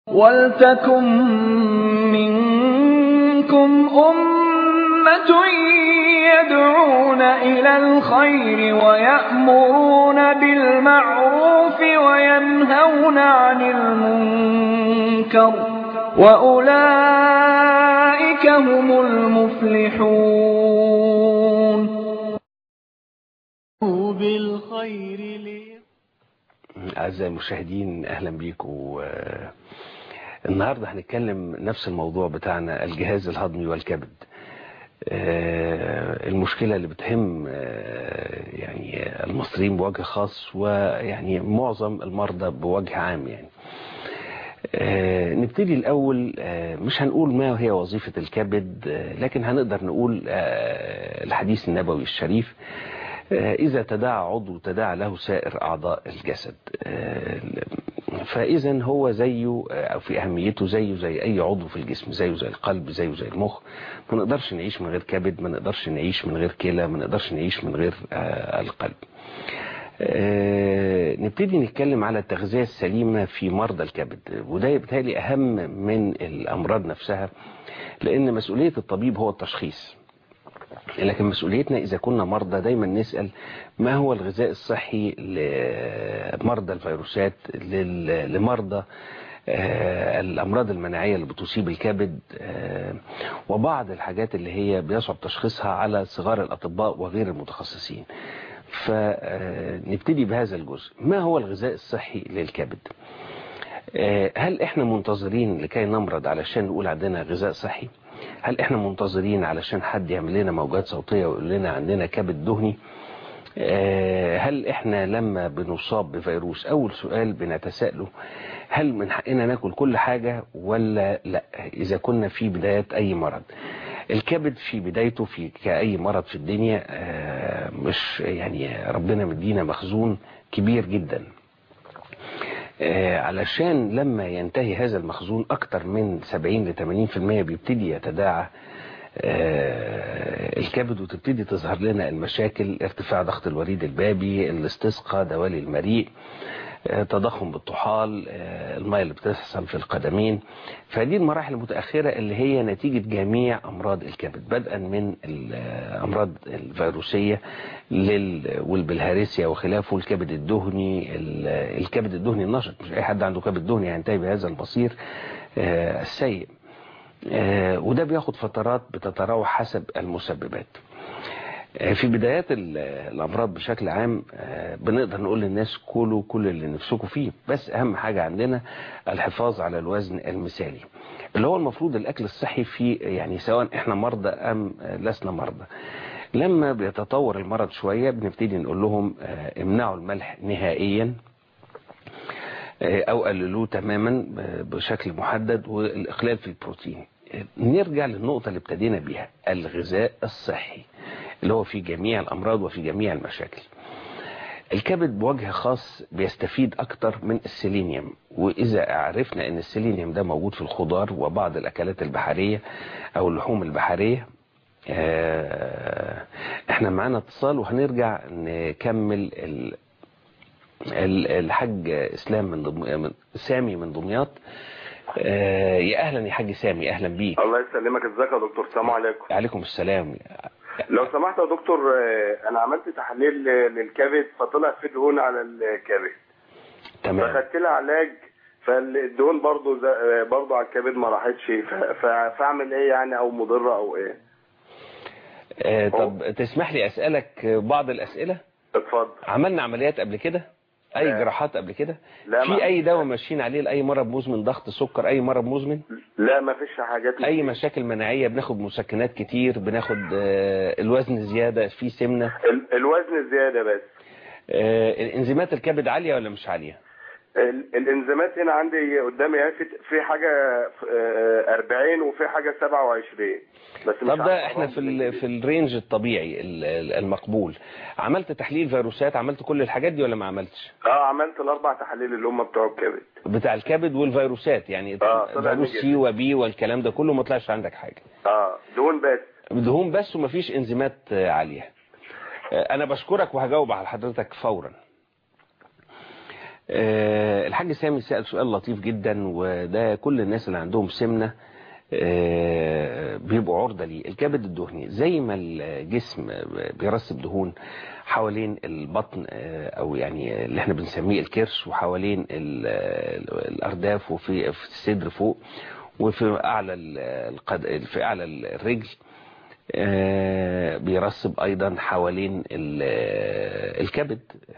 وَلْتَكُن مِّنكُمْ أُمَّةٌ يَدْعُونَ إِلَى الْخَيْرِ وَيَأْمُرُونَ بِالْمَعْرُوفِ وَيَنْهَوْنَ عَنِ الْمُنكَرِ ۚ وَأُولَٰئِكَ هُمُ الْمُفْلِحُونَ. أعزائي المشاهدين، أهلا بيكم. النهاردة هنتكلم نفس الموضوع بتاعنا، الجهاز الهضمي والكبد. المشكلة اللي بتهم يعني المصريين بوجه خاص، ويعني معظم المرضى بوجه عام. يعني نبتدي الأول، مش هنقول ما هي وظيفة الكبد، لكن هنقدر نقول الحديث النبوي الشريف: إذا تداعى عضو تداعى له سائر أعضاء الجسد. فإذا هو زيه، أو في أهميته زيه زي أي عضو في الجسم، زيه زي القلب، زيه زي المخ. ما نقدرش نعيش من غير كبد، ما نقدرش نعيش من غير كلى، ما نقدرش نعيش من غير القلب. نبتدي نتكلم على التغذية السليمة في مرضى الكبد، وده بالتالي أهم من الأمراض نفسها، لأن مسؤولية الطبيب هو التشخيص، لكن مسؤوليتنا إذا كنا مرضى دايما نسأل ما هو الغذاء الصحي لمرضى الفيروسات، لمرضى الأمراض المناعية اللي بتصيب الكبد، وبعض الحاجات اللي هي بيصعب تشخيصها على صغار الأطباء وغير المتخصصين. فنبتدي بهذا الجزء: ما هو الغذاء الصحي للكبد؟ هل احنا منتظرين لكي نمرض علشان نقول عندنا غذاء صحي؟ هل احنا منتظرين علشان حد يعمل لنا موجات صوتية ويقول لنا عندنا كبد دهني؟ هل احنا لما بنصاب بفيروس اول سؤال بنتساءله: هل من حقنا ناكل كل حاجة ولا لا؟ اذا كنا في بداية اي مرض. الكبد في بدايته في كأي مرض في الدنيا مش يعني ربنا مدينا مخزون كبير جدا، علشان لما ينتهي هذا المخزون أكتر من 70 ل 80% بيبتدي يتداعى الكبد، وتبتدي تظهر لنا المشاكل: ارتفاع ضغط الوريد البابي، الاستسقاء، دوالي المريء، تضخم بالطحال، المياه اللي بتحصل في القدمين. فدي المراحل المتأخرة اللي هي نتيجة جميع أمراض الكبد، بدءا من الأمراض الفيروسية والبلهارسيا وخلافه، الكبد الدهني، الكبد الدهني النشط. مش أي حد عنده كبد دهني هينتهي بهذا المصير السيء، وده بياخد فترات بتتراوح حسب المسببات. في بدايات الأمراض بشكل عام بنقدر نقول للناس كلوا كل اللي نفسكوا فيه، بس أهم حاجة عندنا الحفاظ على الوزن المثالي، اللي هو المفروض الأكل الصحي فيه، يعني سواء إحنا مرضى أم لسنا مرضى. لما بيتطور المرض شوية بنبتدي نقول لهم امنعوا الملح نهائيا، أو قللوه تماما بشكل محدد، والإقلال في البروتين. نرجع للنقطة اللي ابتدينا بيها: الغذاء الصحي اللي هو في جميع الأمراض وفي جميع المشاكل. الكبد بوجه خاص بيستفيد أكتر من السيلينيوم، وإذا عرفنا أن السيلينيوم ده موجود في الخضار وبعض الأكلات البحرية أو اللحوم البحرية. احنا معانا اتصال وهنرجع نكمل. الحاج إسلام من سامي من دمياط. يا أهلا يا حاج سامي، أهلا بيك. الله يسلمك. ازيك يا دكتور؟ السلام عليكم. عليكم السلام. لو سمحت يا دكتور، انا عملت تحليل للكبد فطلع في دهون على الكبد. تمام. فخدت لها علاج، فالدهون برضو على الكبد ما راحتش، فاعمل ايه يعني؟ او مضره او ايه؟ طب تسمح لي اسالك بعض الاسئله؟ اتفضل. عملنا عمليات قبل كده؟ اي جراحات قبل كده؟ لا. في اي دواء ماشيين عليه لاي مرض مزمن، ضغط، سكر، اي مرض مزمن؟ لا، ما فيش حاجات. اي مشاكل مناعيه؟ بناخد مسكنات كتير؟ بناخد الوزن زياده، في سمنه؟ الوزن زياده بس. الانزيمات الكبد عاليه ولا مش عاليه؟ الانزيمات هنا عندي قدامي في حاجه 40 وفي حاجه 27 بس. طب ده احنا في الرينج الطبيعي المقبول. عملت تحليل فيروسات؟ عملت كل الحاجات دي ولا ما عملتش؟ عملت ال4 تحاليل اللي هم بتوع الكبد. بتاع الكبد والفيروسات يعني فيروس سي وبي والكلام ده كله ما طلعش عندك حاجه؟ دهون بس. دهون بس ومفيش انزيمات عاليه. انا بشكرك وهجاوب على حضرتك فورا. الحاج سامي سأل سؤال لطيف جدا، وده كل الناس اللي عندهم سمنة بيبقوا عرضة ليه. الكبد الدهني زي ما الجسم بيرسب دهون حوالين البطن، او يعني اللي احنا بنسميه الكرش، وحوالين الارداف، وفي الصدر فوق، وفي اعلى الرجل، بيرسب ايضا حوالين الكبد.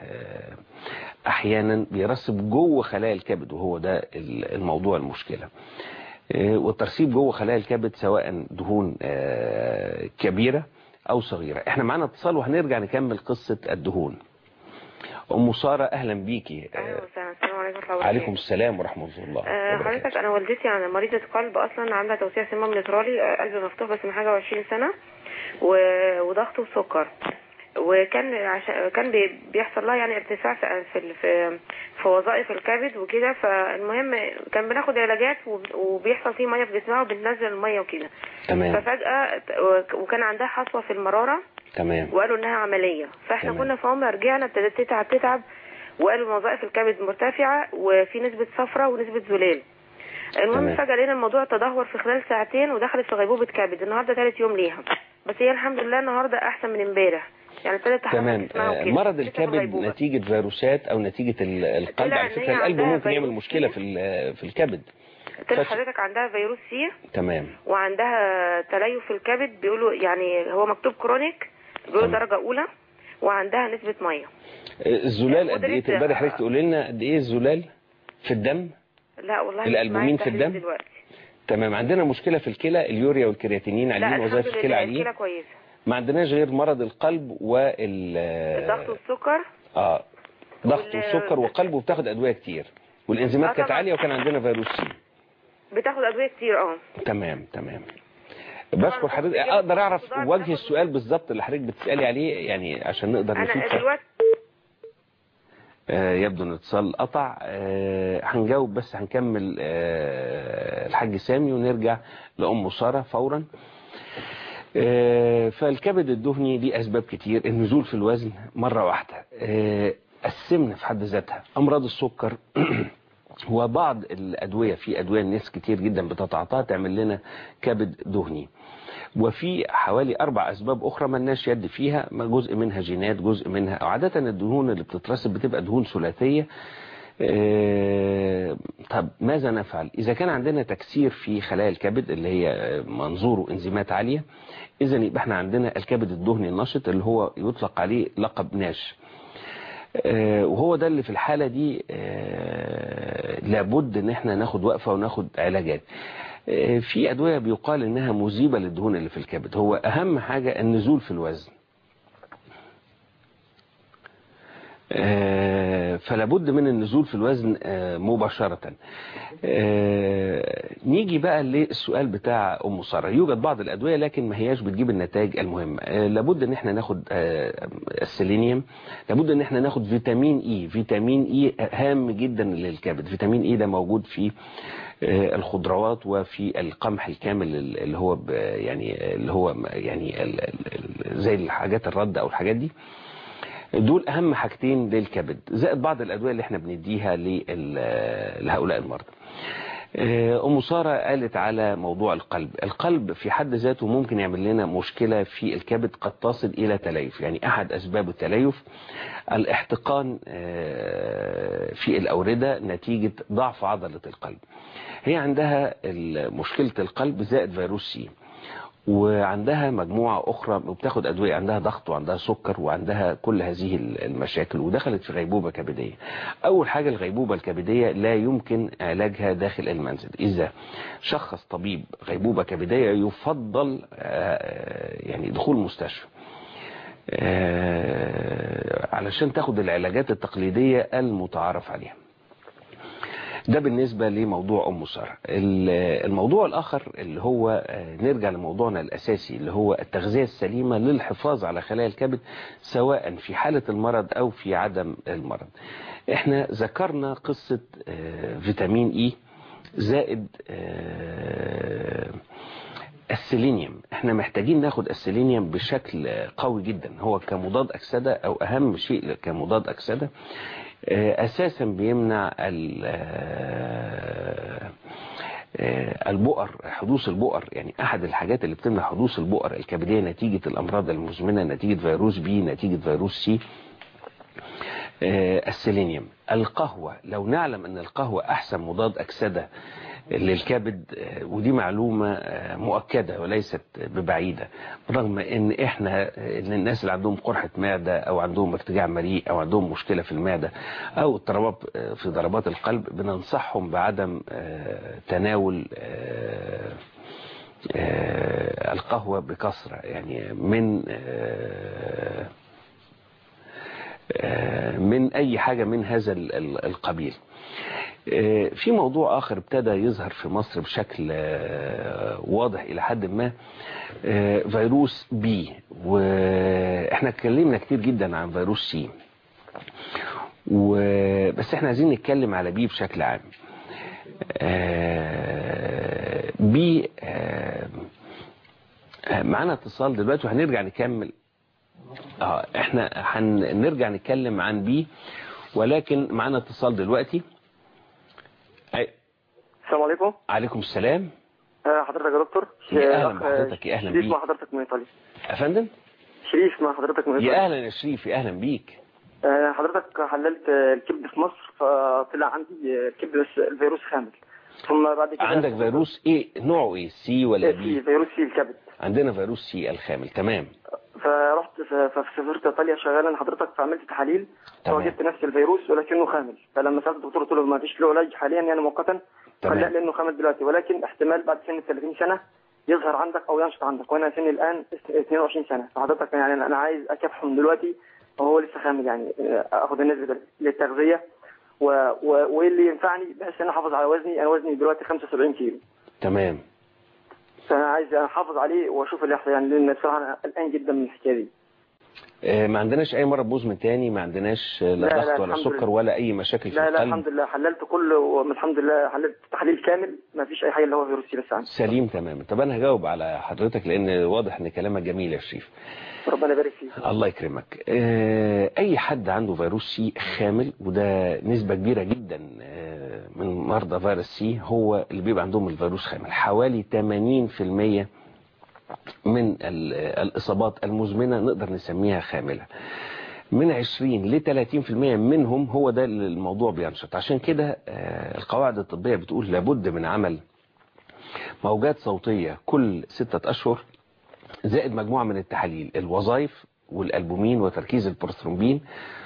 احيانا بيرسب جوه خلايا الكبد، وهو ده الموضوع المشكلة. والترسيب جوه خلايا الكبد سواء دهون كبيرة او صغيرة. احنا معانا اتصال وهنرجع نكمل قصة الدهون. ام سارة اهلا بيكي. اهلا وسهلا. السلام عليكم ورحمه الله. عليكم السلام ورحمة الله وبركاته. حضرتك انا والدتي يعني مريضة قلب اصلا، عندها توسيع سمام نترالي، قلب مفتوح بس من حاجة و20 سنة، وضغط وسكر، كان بيحصل لها يعني ارتفاع في وظائف الكبد وكده. فالمهم كان بناخد علاجات وبيحصل فيه ميه في جسمها وبننزل الميه وكده. تمام. ففجأة وكان عندها حصوة في المرارة. تمام. وقالوا انها عملية. فاحنا تمام. كنا في عمر رجعنا ابتدت تتعب وقالوا وظائف الكبد مرتفعة وفي نسبة صفرة ونسبة زلال. المهم فجأة لقينا الموضوع تدهور في خلال ساعتين ودخلت في غيبوبة كبد. النهاردة ثالث يوم ليها، بس هي الحمد لله النهاردة احسن من امبارح، يعني ابتدت تمام. مرض الكبد نتيجة فيروسات او نتيجة القلب؟ على فكرة القلب ممكن يعمل مشكلة في الكبد. حضرتك عندها فيروس سي. تمام. وعندها تليف في الكبد، بيقولوا يعني هو مكتوب كرونيك، بيقولوا درجة اولى، وعندها نسبة مية. الزلال قد ايه؟ تقدري حضرتك تقولي لنا قد ايه الزلال في الدم؟ لا والله الألبومين في الدم دلوقتي. تمام. عندنا مشكلة في الكلى، اليوريا والكرياتينين عاليين، وظائف الكلى عاليين. الكلى كويسة. ما عندناش غير مرض القلب الضغط والسكر. ضغط والسكر وقلب، وبتاخد ادويه كتير، والانزيمات كانت عاليه، وكان عندنا فيروس سي. بتاخد ادويه كتير. تمام. بشكر حضرتك. اقدر اعرف وجه السؤال بالظبط اللي حضرتك بتسالي عليه، يعني عشان نقدر نفيد. انا دلوقتي يبدو ان الاتصال قطع. هنجاوب بس هنكمل الحاج سامي ونرجع لأم سارة فورا. فالكبد الدهني ليه أسباب كتير. النزول في الوزن مرة واحدة، السمنة في حد ذاتها، أمراض السكر وبعض الأدوية. في أدوية الناس كتير جدا بتتعاطاها تعمل لنا كبد دهني. وفي حوالي 4 أسباب أخرى ما لناش يد فيها، جزء منها جينات، جزء منها عادة الدهون اللي بتترسب بتبقى دهون ثلاثية. طب ماذا نفعل؟ إذا كان عندنا تكسير في خلايا الكبد اللي هي منظوره إنزيمات عالية، إذن يبقى احنا عندنا الكبد الدهني النشط اللي هو يطلق عليه لقب ناش. وهو ده اللي في الحالة دي لابد ان احنا ناخد وقفة وناخد علاجات. في أدوية بيقال إنها مذيبة للدهون اللي في الكبد. هو أهم حاجة النزول في الوزن، فلابد من النزول في الوزن مباشرة. نيجي بقى للسؤال بتاع أم سارة. يوجد بعض الأدوية لكن ما هياش بتجيب النتائج المهمة. لابد ان احنا ناخد السيلينيوم، لابد ان احنا ناخد فيتامين اي. فيتامين اي هام جدا للكبد. فيتامين اي ده موجود في الخضروات وفي القمح الكامل اللي هو يعني زي الحاجات الرد او الحاجات دي. دول اهم حاجتين للكبد، زائد بعض الادويه اللي احنا بنديها لهؤلاء المرضى. ام ساره قالت على موضوع القلب. القلب في حد ذاته ممكن يعمل لنا مشكله في الكبد قد تصل الى تليف. يعني احد اسباب التليف الاحتقان في الاورده نتيجه ضعف عضله القلب. هي عندها مشكله القلب زائد فيروس سي، وعندها مجموعة أخرى وبتاخد أدوية، عندها ضغط وعندها سكر وعندها كل هذه المشاكل، ودخلت في غيبوبة كبدية. أول حاجة الغيبوبة الكبدية لا يمكن علاجها داخل المنزل. إذا شخص طبيب غيبوبة كبدية يفضل يعني دخول مستشفى علشان تاخد العلاجات التقليدية المتعارف عليها. ده بالنسبة لموضوع أم سارة. الموضوع الآخر اللي هو نرجع لموضوعنا الأساسي اللي هو التغذية السليمة للحفاظ على خلايا الكبد سواء في حالة المرض أو في عدم المرض. احنا ذكرنا قصة فيتامين إي زائد السيلينيوم. احنا محتاجين ناخد السيلينيوم بشكل قوي جدا، هو كمضاد أكسدة أو أهم شيء كمضاد أكسدة. أساسا بيمنع البؤر، حدوث البؤر. يعني أحد الحاجات اللي بتمنع حدوث البؤر الكبدية نتيجة الأمراض المزمنة، نتيجة فيروس بي، نتيجة فيروس سي، السيلينيوم. القهوة، لو نعلم أن القهوة أحسن مضاد أكسدة للكبد، ودي معلومة مؤكدة وليست ببعيدة، رغم ان ان الناس اللي عندهم قرحة معدة او عندهم ارتجاع مريء او عندهم مشكلة في المعدة او اضطرابات في ضربات القلب، بننصحهم بعدم تناول القهوة بكثرة، يعني من اي حاجة من هذا القبيل. في موضوع آخر ابتدى يظهر في مصر بشكل واضح إلى حد ما، فيروس بي، وإحنا اتكلمنا كتير جدا عن فيروس سي، بس إحنا عايزين نتكلم على بي بشكل عام. بي معنا اتصال دلوقتي وهنرجع نكمل. إحنا هنرجع نتكلم عن بي، ولكن معنا اتصال دلوقتي. السلام عليكم. عليكم السلام. حضرتك يا دكتور؟ يا اهلا بحضرتك، يا اهلا بيك. شريف مع حضرتك من ايطاليا. افندم؟ شريف مع حضرتك من ايطاليا. يا اهلا يا شريف، يا اهلا بيك. حضرتك حللت الكبد في مصر، فطلع عندي الكبد بس الفيروس خامل، ثم بعد كده عندك فيروس ايه؟ نوعه ايه؟ سي ولا بي؟ سي، فيروس سي الكبد. عندنا فيروس سي الخامل. تمام. فرحت فسافرت ايطاليا شغالا حضرتك، فعملت تحاليل فوجدت نفس الفيروس ولكنه خامل. فلما سالت الدكتور قلت له ما فيش له علاج حاليا يعني مؤقتا، قال لا لانه خامل دلوقتي، ولكن احتمال بعد سن 30 سنه يظهر عندك او ينشط عندك، وانا سني الان 22 سنه. فحضرتك يعني انا عايز اكافحه من دلوقتي وهو لسه خامل، يعني اخذ النسبه للتغذيه وايه اللي ينفعني بحيث ان احافظ على وزني. انا وزني دلوقتي 75 كيلو. تمام. فانا عايز احافظ عليه واشوف اللي يحصل، يعني لان بصراحه انا قلقان جدا من الحكايه دي. ما عندناش اي مرض مزمن تاني؟ ما عندناش لا ضغط ولا سكر ولا اي مشاكل في القلب؟ لا الحمد لله، حللت كله الحمد لله، حللت تحليل كامل، ما فيش اي حاجه اللي هو فيروس سي بس عندي. سليم تماما. طب انا هجاوب على حضرتك لان واضح ان كلامك جميل يا شريف. ربنا يبارك فيك. الله يكرمك. اي حد عنده فيروس سي خامل، وده نسبة كبيرة جدا من مرضى فيروس سي هو اللي بيبقى عندهم الفيروس خامل. حوالي 80% من الإصابات المزمنة نقدر نسميها خاملة. من 20 ل 30% منهم هو ده الموضوع بينشط. عشان كده القواعد الطبية بتقول لابد من عمل موجات صوتية كل 6 أشهر، زائد مجموعة من التحاليل، الوظائف والألبومين وتركيز البروثرومبين.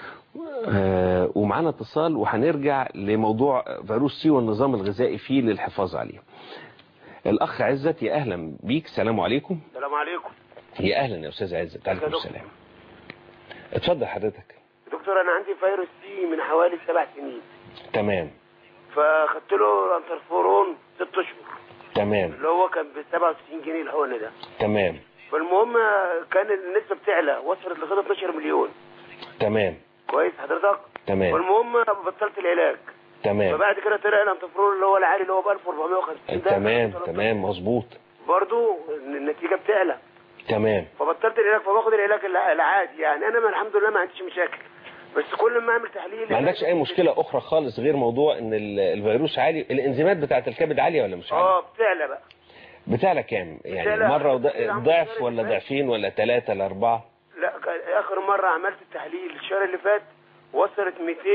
ومعانا اتصال وهنرجع لموضوع فيروس سي والنظام الغذائي فيه للحفاظ عليه. الأخ عزت، يا أهلا بيك. السلام عليكم. السلام عليكم. يا أهلا يا أستاذ عزت. عليكم السلام. اتفضل حضرتك. دكتور أنا عندي فيروس سي من حوالي 7 سنين. تمام. فخدت له انترفورون 6 أشهر. تمام. اللي هو كان ب 67 جنيه الحقن ده. تمام. فالمهم كان النسبة بتعلى، وصلت لغاية 12 مليون. تمام. كويس حضرتك؟ تمام. والمهم بطلت العلاج. تمام. فبعد كده طلع الانترفورون اللي هو العالي اللي هو ب 1450 ده. تمام مظبوط. برضه النتيجة بتعلى. تمام. فبطلت العلاج، فباخد العلاج العادي، يعني انا الحمد لله ما عنديش مشاكل، بس كل ما اعمل تحليل. ما عندكش اي مشكله اخرى خالص غير موضوع ان الفيروس عالي؟ الانزيمات بتاعه الكبد عاليه ولا مش عاليه؟ بتعلى بقى. بتعلى كام يعني؟ مره ضعف ولا ضعفين ولا 3 ل 4؟ لا اخر مره عملت التحليل الشهر اللي فات وصلت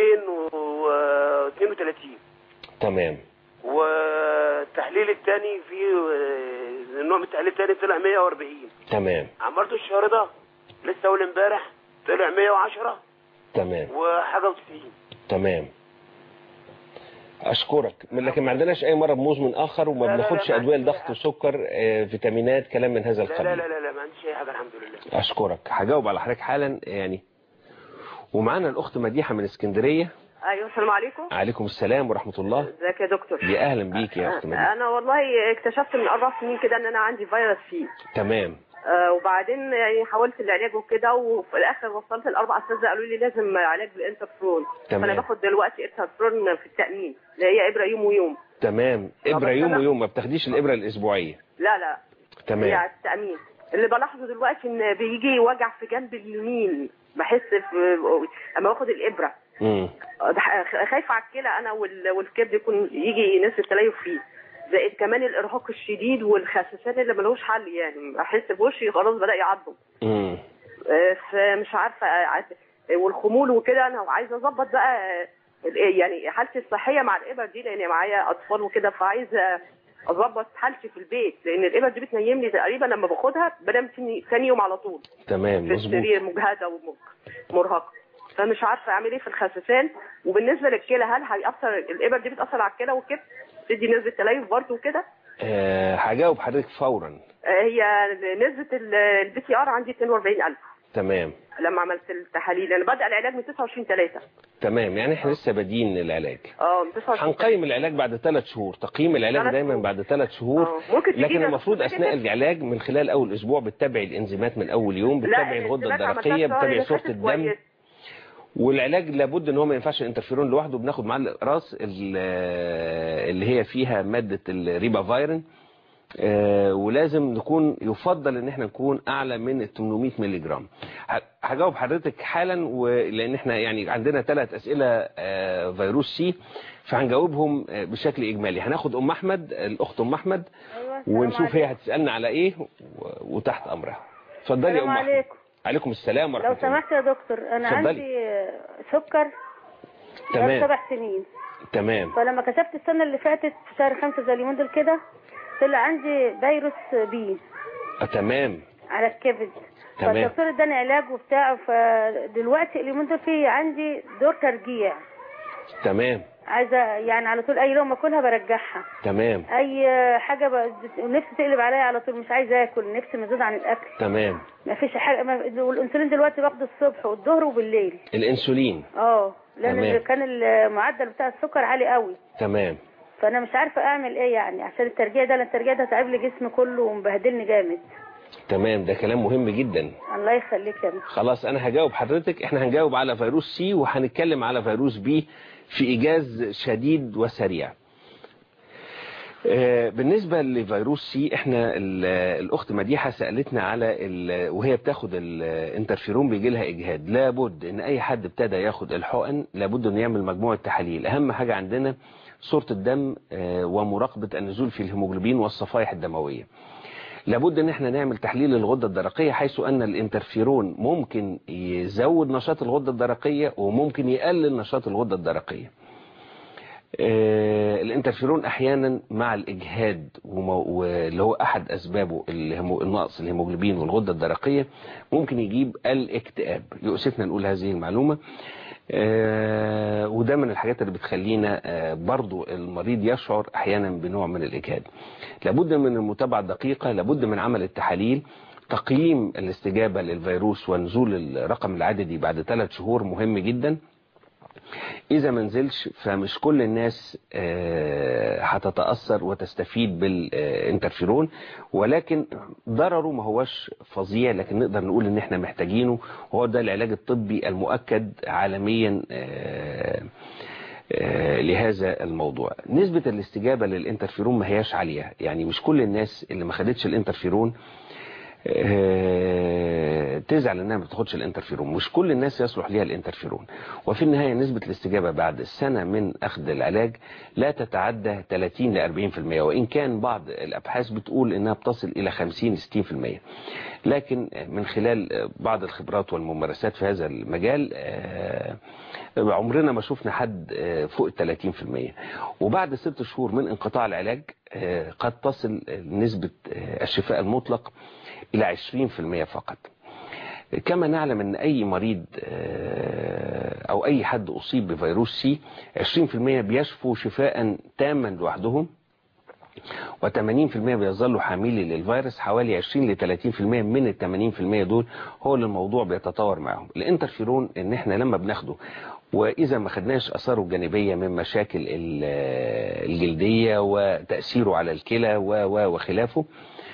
232. تمام. والتحليل الثاني في النوع من التحليل الثاني طلع 140. تمام. عملته الشهر ده لسه اول امبارح طلع 110. تمام. وحاجه و90. تمام. اشكرك. لكن ما عندناش اي مرض مزمن اخر، وما بناخدش ادويه لضغط وسكر، فيتامينات، كلام من هذا القبيل؟ لا ما عنديش اي حاجه الحمد لله. اشكرك. هجاوب على حضرتك حالا يعني. ومعانا الاخت مديحه من اسكندريه. ايوه السلام عليكم. عليكم السلام ورحمه الله. ازيك يا دكتور؟ يا اهلا بيك يا اخت مديحه. انا والله اكتشفت من 4 سنين كده ان انا عندي فيروس سي. تمام. وبعدين يعني حاولت العلاج وكده، وفي الاخر وصلت ل4 اساتذه قالوا لي لازم علاج بالانترفرون. فانا باخد دلوقتي انترفرون في التامين اللي هي ابره يوم ويوم. تمام. ابره يوم ويوم، ما بتاخديش الابره الاسبوعيه؟ لا. تمام. هي التامين. اللي بلاحظه دلوقتي ان بيجي وجع في جنب اليمين، بحس اما باخد الابره خايفه على الكلى انا والكبد يكون يجي نسبه تليف فيه، زائد كمان الارهاق الشديد والخسسان اللي ملوش حل، يعني احس بوشي خلاص بدا يعضم. فمش عارفه والخمول وكده. انا عايزه اظبط بقى يعني حالتي الصحيه مع الابر دي، لان معايا اطفال وكده، فعايزه اظبط حالتي في البيت، لان الابر دي بتنيمني تقريبا لما باخدها بنام ثاني يوم على طول. تمام، في السرير مجهده ومرهقه، فمش عارفه اعمل ايه في الخسسان. وبالنسبه للكلى، هل هيأثر الابر دي بتأثر على الكلى والكبد؟ تدي نسبه تليف برضه وكده؟ هجاوب حضرتك فورا. هي نسبه البي سي ار عندي 42,000. تمام. لما عملت التحاليل انا بدأ العلاج من 29/3. تمام، يعني احنا لسه بادئين العلاج. من 29. هنقيم العلاج بعد 3 شهور، تقييم العلاج دايما بعد 3 شهور. لكن المفروض اثناء العلاج من خلال اول اسبوع بتتابعي الانزيمات من اول يوم، بتتابعي الغده الدرقيه، بتتابعي صوره الدم. والعلاج لابد ان هو ما ينفعش الانترفيرون لوحده، بناخد معاه الاقراص اللي هي فيها ماده الريبافايرين، ولازم نكون يفضل ان احنا نكون اعلى من 800 مللي جرام. هجاوب حضرتك حالا، ولان احنا يعني عندنا 3 اسئله فيروس سي، فهنجاوبهم بشكل اجمالي. هناخد ام احمد، الاخت ام احمد. أيوة، ونشوف هي هتسالنا على ايه وتحت امرها. اتفضلي يا ام احمد. عليكم. عليكم السلام ورحمه الله. لو سمحت يا دكتور، انا عندي سكر. تمام. 7 سنين. تمام. فلما كشفت السنه اللي فاتت في شهر 5 زي اليومين دول كده، طلع عندي فيروس بي. تمام. على الكبد. تمام. فالدكتور اداني علاج وبتاع، فدلوقتي اليومين دول في عندي دور ترجيع. تمام. عايزه يعني على طول اي لقمه اكلها برجعها. تمام. اي حاجه نفسي تقلب عليا على طول، مش عايزه اكل، نفسي مزود عن الاكل. تمام. ما فيش حاجه. والانسولين دلوقتي باخده الصبح والظهر وبالليل. الانسولين لان كان المعدل بتاع السكر عالي قوي. تمام. فانا مش عارفه اعمل ايه يعني عشان الترجيع ده، لان الترجيع ده تعب لي جسمي كله ومبهدلني جامد. تمام، ده كلام مهم جدا. الله يخليك يا دكتور. خلاص انا هجاوب حضرتك. احنا هنجاوب على فيروس سي وهنتكلم على فيروس بي في ايجاز شديد وسريع. بالنسبة لفيروس سي، احنا الاخت مديحة سألتنا على وهي بتاخد الانترفيرون بيجي لها اجهاد. لابد ان اي حد ابتدى ياخد الحقن لابد انه يعمل مجموعة تحاليل. اهم حاجة عندنا صورة الدم ومراقبة النزول في الهيموجلوبين والصفائح الدموية. لابد ان احنا نعمل تحليل الغدة الدرقية، حيث ان الانترفيرون ممكن يزود نشاط الغدة الدرقية وممكن يقلل نشاط الغدة الدرقية. الانترفيرون احيانا مع الاجهاد واللي هو احد اسبابه النقص الهيموجلوبين والغدة الدرقية ممكن يجيب الاكتئاب. يؤسفنا نقول هذه المعلومة، وده من الحاجات اللي بتخلينا برضو المريض يشعر احيانا بنوع من الاجهاد. لابد من المتابعة الدقيقة، لابد من عمل التحاليل، تقييم الاستجابة للفيروس ونزول الرقم العددي بعد 3 شهور مهم جدا. إذا ما نزلش فمش كل الناس هتتأثر وتستفيد بالانترفيرون، ولكن ضرره ما هوش فظيع، لكن نقدر نقول ان احنا محتاجينه، وهو ده العلاج الطبي المؤكد عالميا لهذا الموضوع. نسبة الاستجابة للانترفيرون ما هياش عالية، يعني مش كل الناس اللي ما خدتش الانترفيرون تزعل انها ما بتاخدش الانترفيرون، مش كل الناس يصلح ليها الانترفيرون. وفي النهاية نسبة الاستجابة بعد السنة من اخذ العلاج لا تتعدى 30 ل 40%، وان كان بعض الابحاث بتقول انها بتصل الى 50-60%، لكن من خلال بعض الخبرات والممارسات في هذا المجال عمرنا ما شفنا حد فوق 30%. وبعد 6 شهور من انقطاع العلاج قد تصل نسبة الشفاء المطلق إلى 20% فقط. كما نعلم أن أي مريض أو أي حد أصيب بفيروس سي 20% بيشفوا شفاء تاما لوحدهم، و80% بيظلوا حاملين للفيروس. حوالي 20 ل 30% من ال 80% دول هو اللي الموضوع بيتطور معهم. الانترفيرون ان احنا لما بناخده واذا ما خدناش اثاره الجانبيه من مشاكل الجلديه وتاثيره على الكلى وخلافه،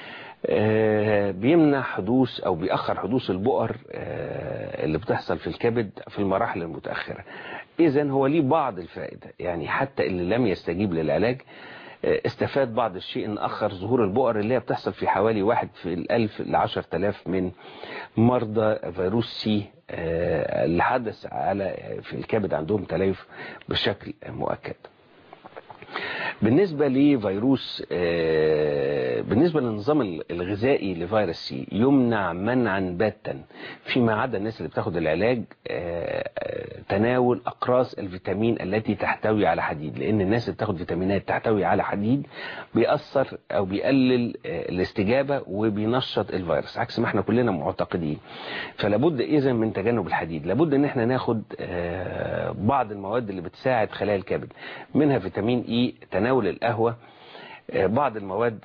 بيمنع حدوث او بيأخر حدوث البؤر اللي بتحصل في الكبد في المراحل المتأخرة. اذا هو ليه بعض الفائدة، يعني حتى اللي لم يستجيب للعلاج استفاد بعض الشيء ان اخر ظهور البؤر اللي هي بتحصل في حوالي 1 في 1000 ل 10,000 من مرضى فيروس سي اللي حدث في الكبد عندهم تليف بشكل مؤكد. بالنسبة لفيروس بالنسبة للنظام الغذائي لفيروس سي يمنع منعا باتا فيما عدا الناس اللي بتاخد العلاج تناول أقراص الفيتامين التي تحتوي على حديد، لأن الناس اللي بتاخد فيتامينات تحتوي على حديد بيأثر أو بيقلل الاستجابة وبينشط الفيروس عكس ما احنا كلنا معتقدين. فلابد إذن من تجنب الحديد، لابد ان احنا ناخد بعض المواد اللي بتساعد خلايا الكبد، منها فيتامين إي، تناول القهوة، بعض المواد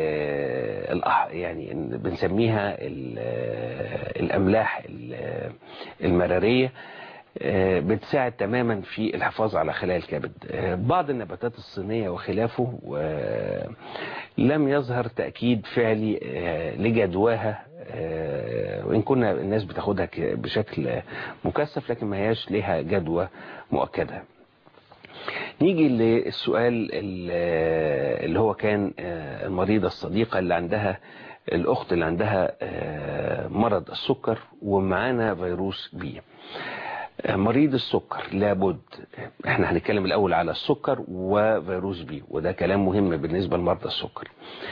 يعني بنسميها الأملاح المرارية بتساعد تماما في الحفاظ على خلايا الكبد. بعض النباتات الصينية وخلافه لم يظهر تأكيد فعلي لجدواها، وإن كنا الناس بتاخدها بشكل مكثف لكن ما هياش لها جدوى مؤكدة. نيجي للسؤال اللي هو كان المريضة الصديقة اللي عندها الأخت اللي عندها مرض السكر ومعانا فيروس بي. مريض السكر لابد، احنا هنتكلم الأول على السكر وفيروس بي وده كلام مهم بالنسبة لمرضى السكر.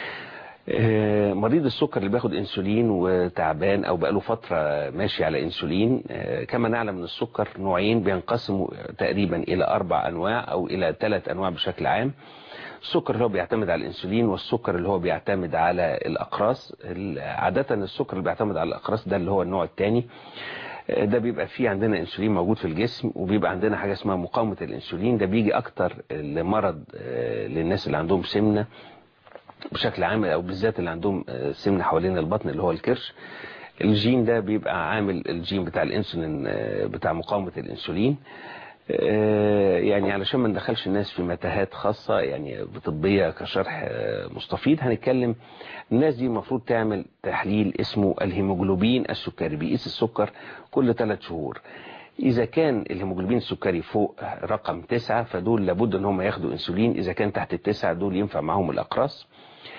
مريض السكر اللي بياخد انسولين وتعبان او بقاله فترة ماشي على انسولين، كما نعلم ان السكر نوعين بينقسموا تقريبا الى 4 انواع او الى 3 انواع بشكل عام. السكر اللي هو بيعتمد على الانسولين والسكر اللي هو بيعتمد على الاقراص. عادة السكر اللي بيعتمد على الاقراص ده اللي هو النوع الثاني، ده بيبقى فيه عندنا انسولين موجود في الجسم وبيبقى عندنا حاجة اسمها مقاومة الانسولين. ده بيجي اكتر لمرض للناس اللي عندهم سمنة بشكل عام او بالذات اللي عندهم سمنة حوالين البطن اللي هو الكرش. الجين ده بيبقى عامل الجين بتاع الانسولين بتاع مقاومة الانسولين. يعني علشان ما ندخلش الناس في متاهات خاصة يعني طبية كشرح مستفيض، هنتكلم الناس دي المفروض تعمل تحليل اسمه الهيموجلوبين السكري، بيقيس السكر كل 3 شهور. إذا كان الهيموجلوبين السكري فوق رقم 9 فدول لابد ان هم ياخدوا انسولين، إذا كان تحت 9 دول ينفع معهم الأقراص.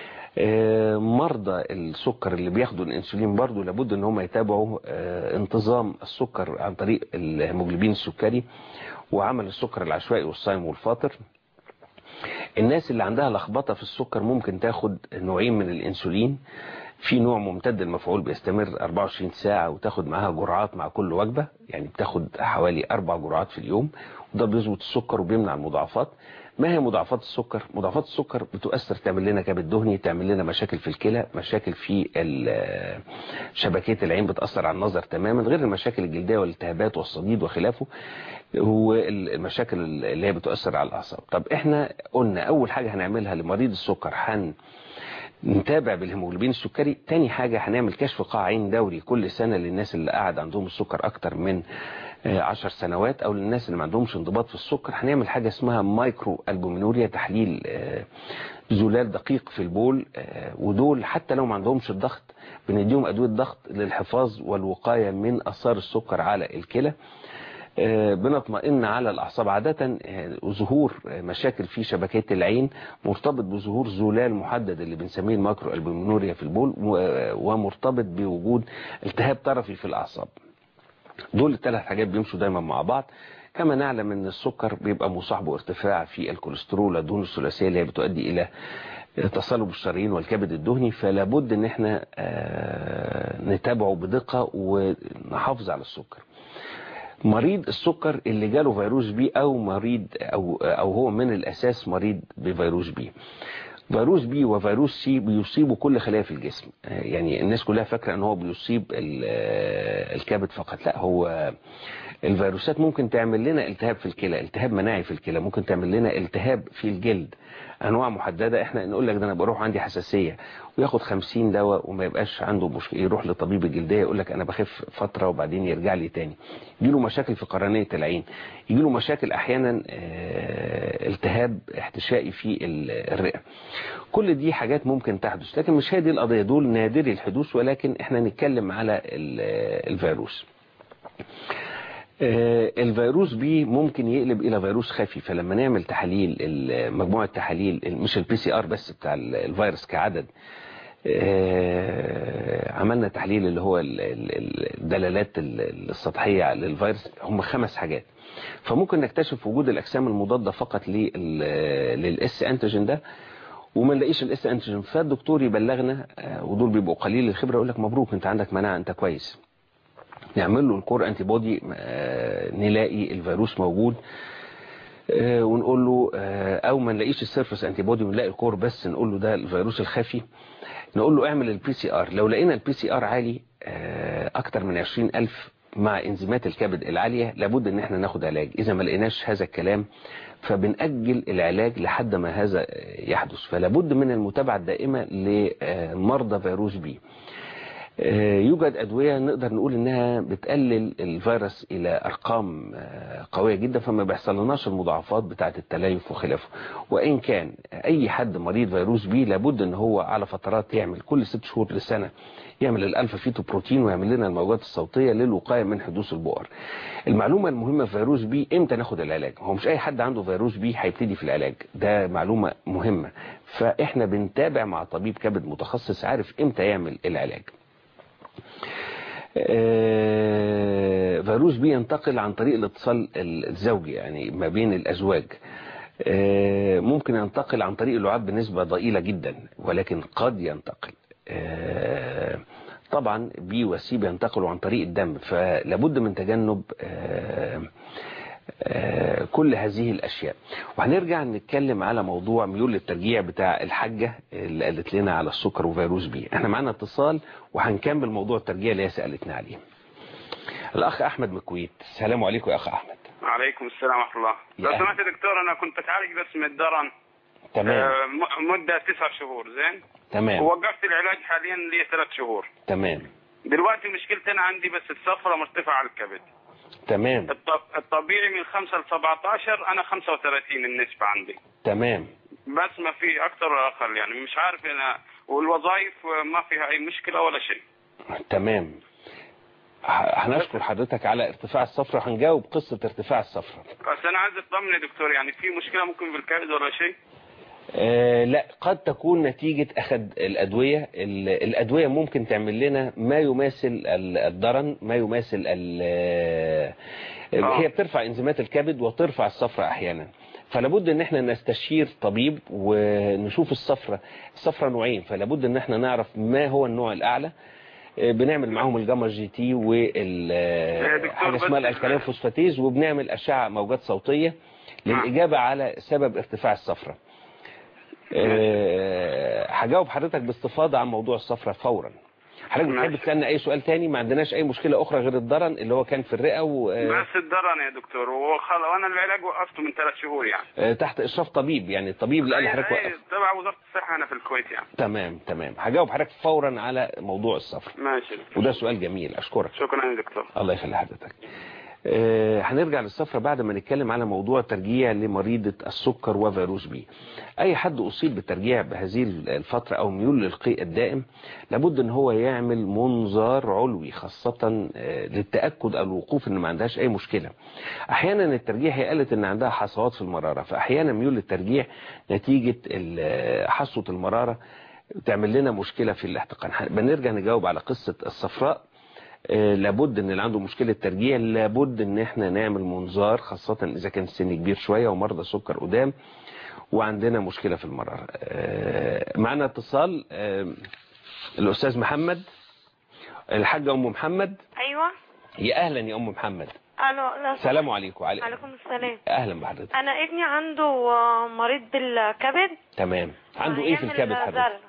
مرضى السكر اللي بياخدوا الانسولين برضو لابد ان هم يتابعوا انتظام السكر عن طريق الهيموجلوبين السكري وعمل السكر العشوائي والصايم والفاطر. الناس اللي عندها لخبطة في السكر ممكن تاخد نوعين من الانسولين، في نوع ممتد المفعول بيستمر 24 ساعة وتاخد معاها جرعات مع كل وجبة، يعني بتاخد حوالي 4 جرعات في اليوم، وده بيظبط السكر وبيمنع المضاعفات. ما هي مضاعفات السكر؟ مضاعفات السكر بتؤثر، تعمل لنا كبد دهني، تعمل لنا مشاكل في الكلى، مشاكل في شبكية العين بتأثر على النظر تماما، غير المشاكل الجلدية والالتهابات والصديد وخلافه، والمشاكل اللي هي بتؤثر على الأعصاب. طب احنا قلنا أول حاجة هنعملها لمريض السكر نتابع بالهيموجلوبين السكري. تاني حاجة هنعمل كشف قاع عين دوري كل سنة للناس اللي قاعد عندهم السكر أكتر من 10 سنوات أو للناس اللي ما عندهمش انضباط في السكر. هنعمل حاجة اسمها مايكرو البومينوريا، تحليل زلال دقيق في البول، ودول حتى لو ما عندهمش الضغط بنديهم أدوية ضغط للحفاظ والوقاية من أثار السكر على الكلى. بنطمئن على الأعصاب. عادة ظهور مشاكل في شبكية العين مرتبط بظهور زلال محدد اللي بنسميه الماكرو البومينوريا في البول، ومرتبط بوجود التهاب طرفي في الأعصاب. دول ال3 حاجات بيمشوا دايما مع بعض. كما نعلم ان السكر بيبقى مصاحبه ارتفاع في الكوليسترول والدهون الثلاثيه اللي هي بتؤدي الى تصلب الشرايين والكبد الدهني، فلا بد ان احنا نتابعه بدقه ونحافظ على السكر. مريض السكر اللي جاله فيروس بي او مريض او هو من الاساس مريض بفيروس بي، فيروس بي وفيروس سي بيصيبوا كل خلايا في الجسم. يعني الناس كلها فاكرة ان هو بيصيب الكبد فقط، لا، هو الفيروسات ممكن تعمل لنا التهاب في الكلى، التهاب مناعي في الكلى، ممكن تعمل لنا التهاب في الجلد، انواع محددة. احنا نقول لك ده انا بروح عندي حساسية وياخد 50 دواء وما يبقاش عنده مشكلة، يروح لطبيب الجلدية يقول لك انا بخف فترة وبعدين يرجع لي تاني، يجيله مشاكل في قرنية العين، يجيله مشاكل احيانا التهاب احتشائي في الرئة. كل دي حاجات ممكن تحدث، لكن مش هذه القضية، دول نادري الحدوث، ولكن احنا نتكلم على الفيروس. الفيروس بي ممكن يقلب الى فيروس خفي، فلما نعمل تحاليل مجموعه تحاليل مش البي سي ار بس بتاع الفيروس كعدد، عملنا تحليل اللي هو الدلالات السطحيه للفيروس، هم 5 حاجات، فممكن نكتشف وجود الاجسام المضاده فقط للاس انتيجين ده وما نلاقيش الاس انتيجين، فالدكتور يبلغنا ودول بيبقوا قليل الخبره يقول لك مبروك انت عندك مناعه انت كويس، نعمل له الكور انتي بودي نلاقي الفيروس موجود ونقول له او ما نلاقيش السيرفس انتي بودي ونلاقي الكور بس نقول له ده الفيروس الخفي، نقول له اعمل البي سي ار، لو لقينا البي سي ار عالي اكتر من 20,000 مع انزيمات الكبد العاليه لابد ان احنا ناخد علاج، اذا ما لقيناش هذا الكلام فبنأجل العلاج لحد ما هذا يحدث، فلابد من المتابعه الدائمه لمرضى فيروس بي. يوجد أدوية نقدر نقول إنها بتقلل الفيروس إلى أرقام قوية جدا، فما بيحصلناش المضاعفات بتاعة التليف وخلافه، وإن كان أي حد مريض فيروس بي لابد إن هو على فترات يعمل كل 6 شهور للسنة يعمل الألفا فيتو بروتين ويعمل لنا الموجات الصوتية للوقاية من حدوث البؤر. المعلومة المهمة في فيروس بي إمتى ناخد العلاج، هو مش أي حد عنده فيروس بي هيبتدي في العلاج، ده معلومة مهمة، فإحنا بنتابع مع طبيب كبد متخصص عارف إمتى يعمل العلاج. فيروس بي ينتقل عن طريق الاتصال الزوجي يعني ما بين الأزواج، ممكن ينتقل عن طريق اللعاب بنسبة ضئيلة جدا ولكن قد ينتقل. طبعا بي وسي بينتقلوا عن طريق الدم، فلابد من تجنب كل هذه الأشياء. وهنرجع نتكلم على موضوع ميول للترجيع بتاع الحاجة اللي قالت لنا على السكر وفيروس بي. احنا معنا اتصال وهنكمل موضوع الترجيع اللي هي سألتنا عليه. الأخ أحمد من الكويت. السلام عليكم يا أخ أحمد. وعليكم السلام ورحمة الله. لو سمحت يا دكتور أنا كنت أتعالج بس من الدرن تمام مدة 9 شهور زين تمام، ووقفت العلاج حاليا لي 3 شهور تمام. دلوقتي مشكلتي أنا عندي بس الصفرة مرتفعة على الكبد. تمام. الطبيعي من 5 ل 17 أنا 35 النسبة عندي. تمام. بس ما في أكثر ولا أقل يعني مش عارف أنا، والوظائف ما فيها أي مشكلة ولا شيء. تمام. هنشكر حضرتك على ارتفاع الصفرة وهنجاوب قصة ارتفاع الصفرة. بس أنا عايز أطمن يا دكتور يعني في مشكلة ممكن بالكبد ولا شيء؟ لا، قد تكون نتيجة أخذ الأدوية. الأدوية ممكن تعمل لنا ما يماثل الضرن، ما يماثل هي بترفع انزيمات الكبد وترفع الصفرة أحيانا، فلابد ان احنا نستشير طبيب ونشوف الصفرة نوعين، فلابد ان احنا نعرف ما هو النوع الأعلى. بنعمل معاهم الجاما جي تي حاجه اسمها الالكالين فوسفاتيز، وبنعمل أشعة موجات صوتية للإجابة على سبب ارتفاع الصفرة. هجاوب حضرتك باستفاضة عن موضوع الصفرة فورا. حضرتك بتحب تسألنا أي سؤال تاني؟ ما عندناش أي مشكلة أخرى غير الضرن اللي هو كان في الرئة بس الضرن يا دكتور، وأنا العلاج وقفته من 3 شهور يعني تحت إشراف طبيب، يعني الطبيب اللي قال لحضرتك وقف تبع وزارة الصحة هنا في الكويت يعني. تمام. هجاوب حضرتك فورا على موضوع الصفرة. ماشي. وده سؤال جميل، أشكرك. شكرا يا دكتور. الله يخلي حضرتك. هنرجع للصفرة بعد ما نتكلم على موضوع ترجيع لمريضة السكر وفيروس بي. أي حد أصيب بالترجيع بهذه الفترة أو ميول للقيء الدائم لابد أن هو يعمل منظار علوي، خاصة للتأكد أو الوقوف أن ما عندهاش أي مشكلة. أحيانا الترجيع هي قالت أن عندها حصوات في المرارة، فأحيانا ميول للترجيع نتيجة حصوة المرارة تعمل لنا مشكلة في الاحتقان. بنرجع نجاوب على قصة الصفراء. لابد ان اللي عنده مشكلة ترجيع لابد ان احنا نعمل منظار، خاصة اذا كان السن كبير شوية ومرضى سكر قدام وعندنا مشكلة في المرارة. معنا اتصال الاستاذ محمد. الحاجة ام محمد. ايوه يا اهلا يا ام محمد. الو. السلام عليكم. وعليكم السلام. اهلا بحضرتك. انا ابني عنده مريض بالكبد. تمام. عنده ايه في الكبد حضرتك؟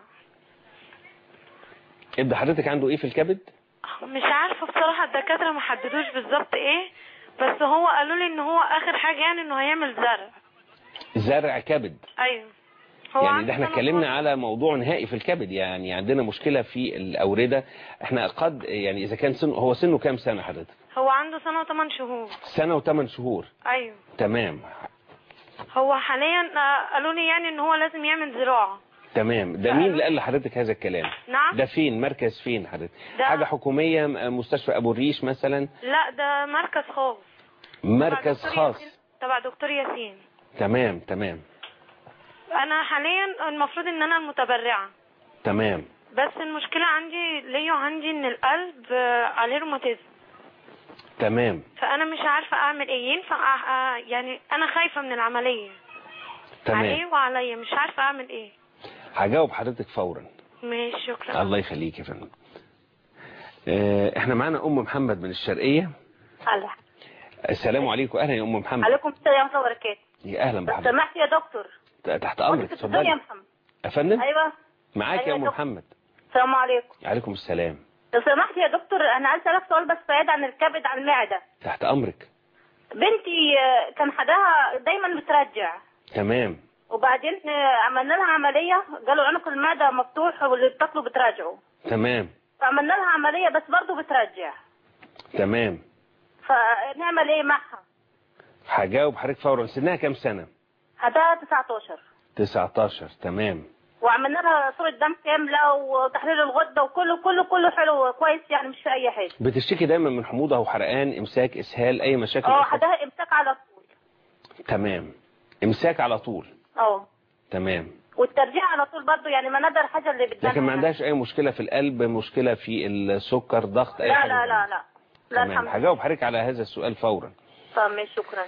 ابدا حضرتك عنده ايه في الكبد؟ مش عارفه بصراحه، الدكاتره ما حددوش بالظبط ايه، بس هو قالوا لي ان هو اخر حاجه يعني انه هيعمل زرع كبد. ايوه هو يعني ده احنا اتكلمنا على موضوع نهائي في الكبد، يعني عندنا مشكله في الاورده. احنا قد يعني اذا كان هو سنه كام سنه حضرتك؟ هو عنده 1 سنة و8 شهور. 1 سنة و8 شهور. ايوه تمام. هو حاليا قالوا لي يعني ان هو لازم يعمل زراعه. تمام. ده مين اللي قال لحضرتك هذا الكلام؟ نعم. ده فين؟ مركز فين حضرتك؟ حاجة حكومية، مستشفى أبو الريش مثلا؟ لا ده مركز خاص. مركز خاص تبع دكتور ياسين. تمام تمام. انا حاليا المفروض ان انا المتبرعه. تمام. بس المشكله عندي ان القلب عليه روماتيزم. تمام. فانا مش عارفه اعمل ايه. ينفع يعني انا خايفه من العمليه. تمام. عليه وعليا مش عارفه اعمل ايه. هجاوب حضرتك فورا. ماشي شكرا. الله يخليك يا فندم. احنا معانا ام محمد من الشرقيه. الله. السلام عليكم. اهلا يا ام محمد. عليكم السلام ورحمه الله وبركاته. يا اهلا بحضرتك. لو سمحت يا دكتور. تحت امرك اتفضلي يا محمد. يا فندم. ايوه معاك يا ام محمد. السلام عليكم. عليكم السلام. لو سمحت يا دكتور انا عايز اسالك سؤال بس بعيد عن الكبد عن المعده. تحت امرك. بنتي كان حداها دايما بترجع. تمام. وبعدين عملنا لها عمليه قالوا عنق المعده مفتوح واللي بتاكله بتراجعه. تمام. فعملنا لها عمليه بس برضه بترجع. تمام. فنعمل ايه معها؟ هجاوب حضرتك فورا. سنها كام سنه؟ حداها 19. 19. تمام. وعملنا لها صورة دم كاملة وتحليل الغدة وكله حلو كويس يعني مش في أي حاجة. بتشتكي دايما من حموضة وحرقان إمساك إسهال أي مشاكل؟ حدها إمساك على طول. تمام. إمساك على طول. تمام. والترجيع على طول برضو يعني ما ندر حاجة اللي بدنا. لكن ما عندهاش أي مشكلة في القلب، مشكلة في السكر، ضغط، أي حاجة؟ لا تمام. هجاوب حضرتك على هذا السؤال فورا. طب شكرا.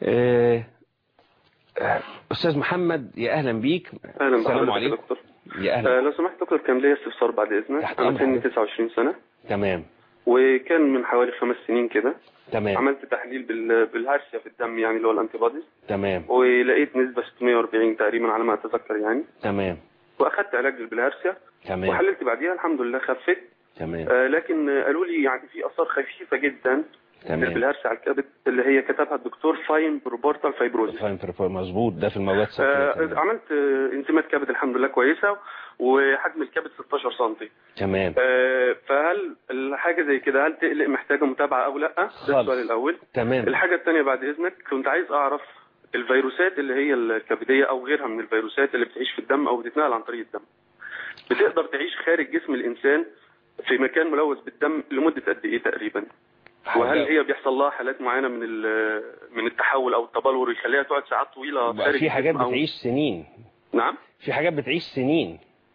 أستاذ محمد يا أهلا بيك. أهلا. السلام عليكم دكتور. يا أهلا. لو سمحت دكتور كان ليا استفسار بعد إذنك. أنا سني 29 سنة. تمام. وكان من حوالي 5 سنين كده. تمام. عملت تحليل بالهرشة في الدم يعني اللي هو الأنتي بوديز. تمام. ولقيت نسبة 640 تقريبا على ما أتذكر يعني. تمام. وأخذت علاج بالهرشة. تمام. وحللت بعديها الحمد لله خفت. تمام. لكن قالوا لي يعني في آثار خفيفة جدا. تمام. بالهرشة على الكبد اللي هي كتبها الدكتور فاين بروبورتال فايبروزيس. مظبوط. ده في المواد الصحية. عملت انزيمات كبد الحمد لله كويسة. وحجم الكبد 16 سم. تمام. فهل الحاجة زي كده هل تقلق محتاجة متابعة أو لا؟ ده السؤال الأول. تمام. الحاجة الثانية بعد إذنك كنت عايز أعرف الفيروسات اللي هي الكبدية أو غيرها من الفيروسات اللي بتعيش في الدم أو بتتنقل عن طريق الدم بتقدر تعيش خارج جسم الإنسان في مكان ملوث بالدم لمدة قد إيه تقريبا؟ وهل هي بيحصل لها حالات معينة من التحول أو التبلور يخليها تقعد ساعات طويلة خارج؟ في حاجات بتعيش سنين. نعم. في حاجات بتعيش سنين.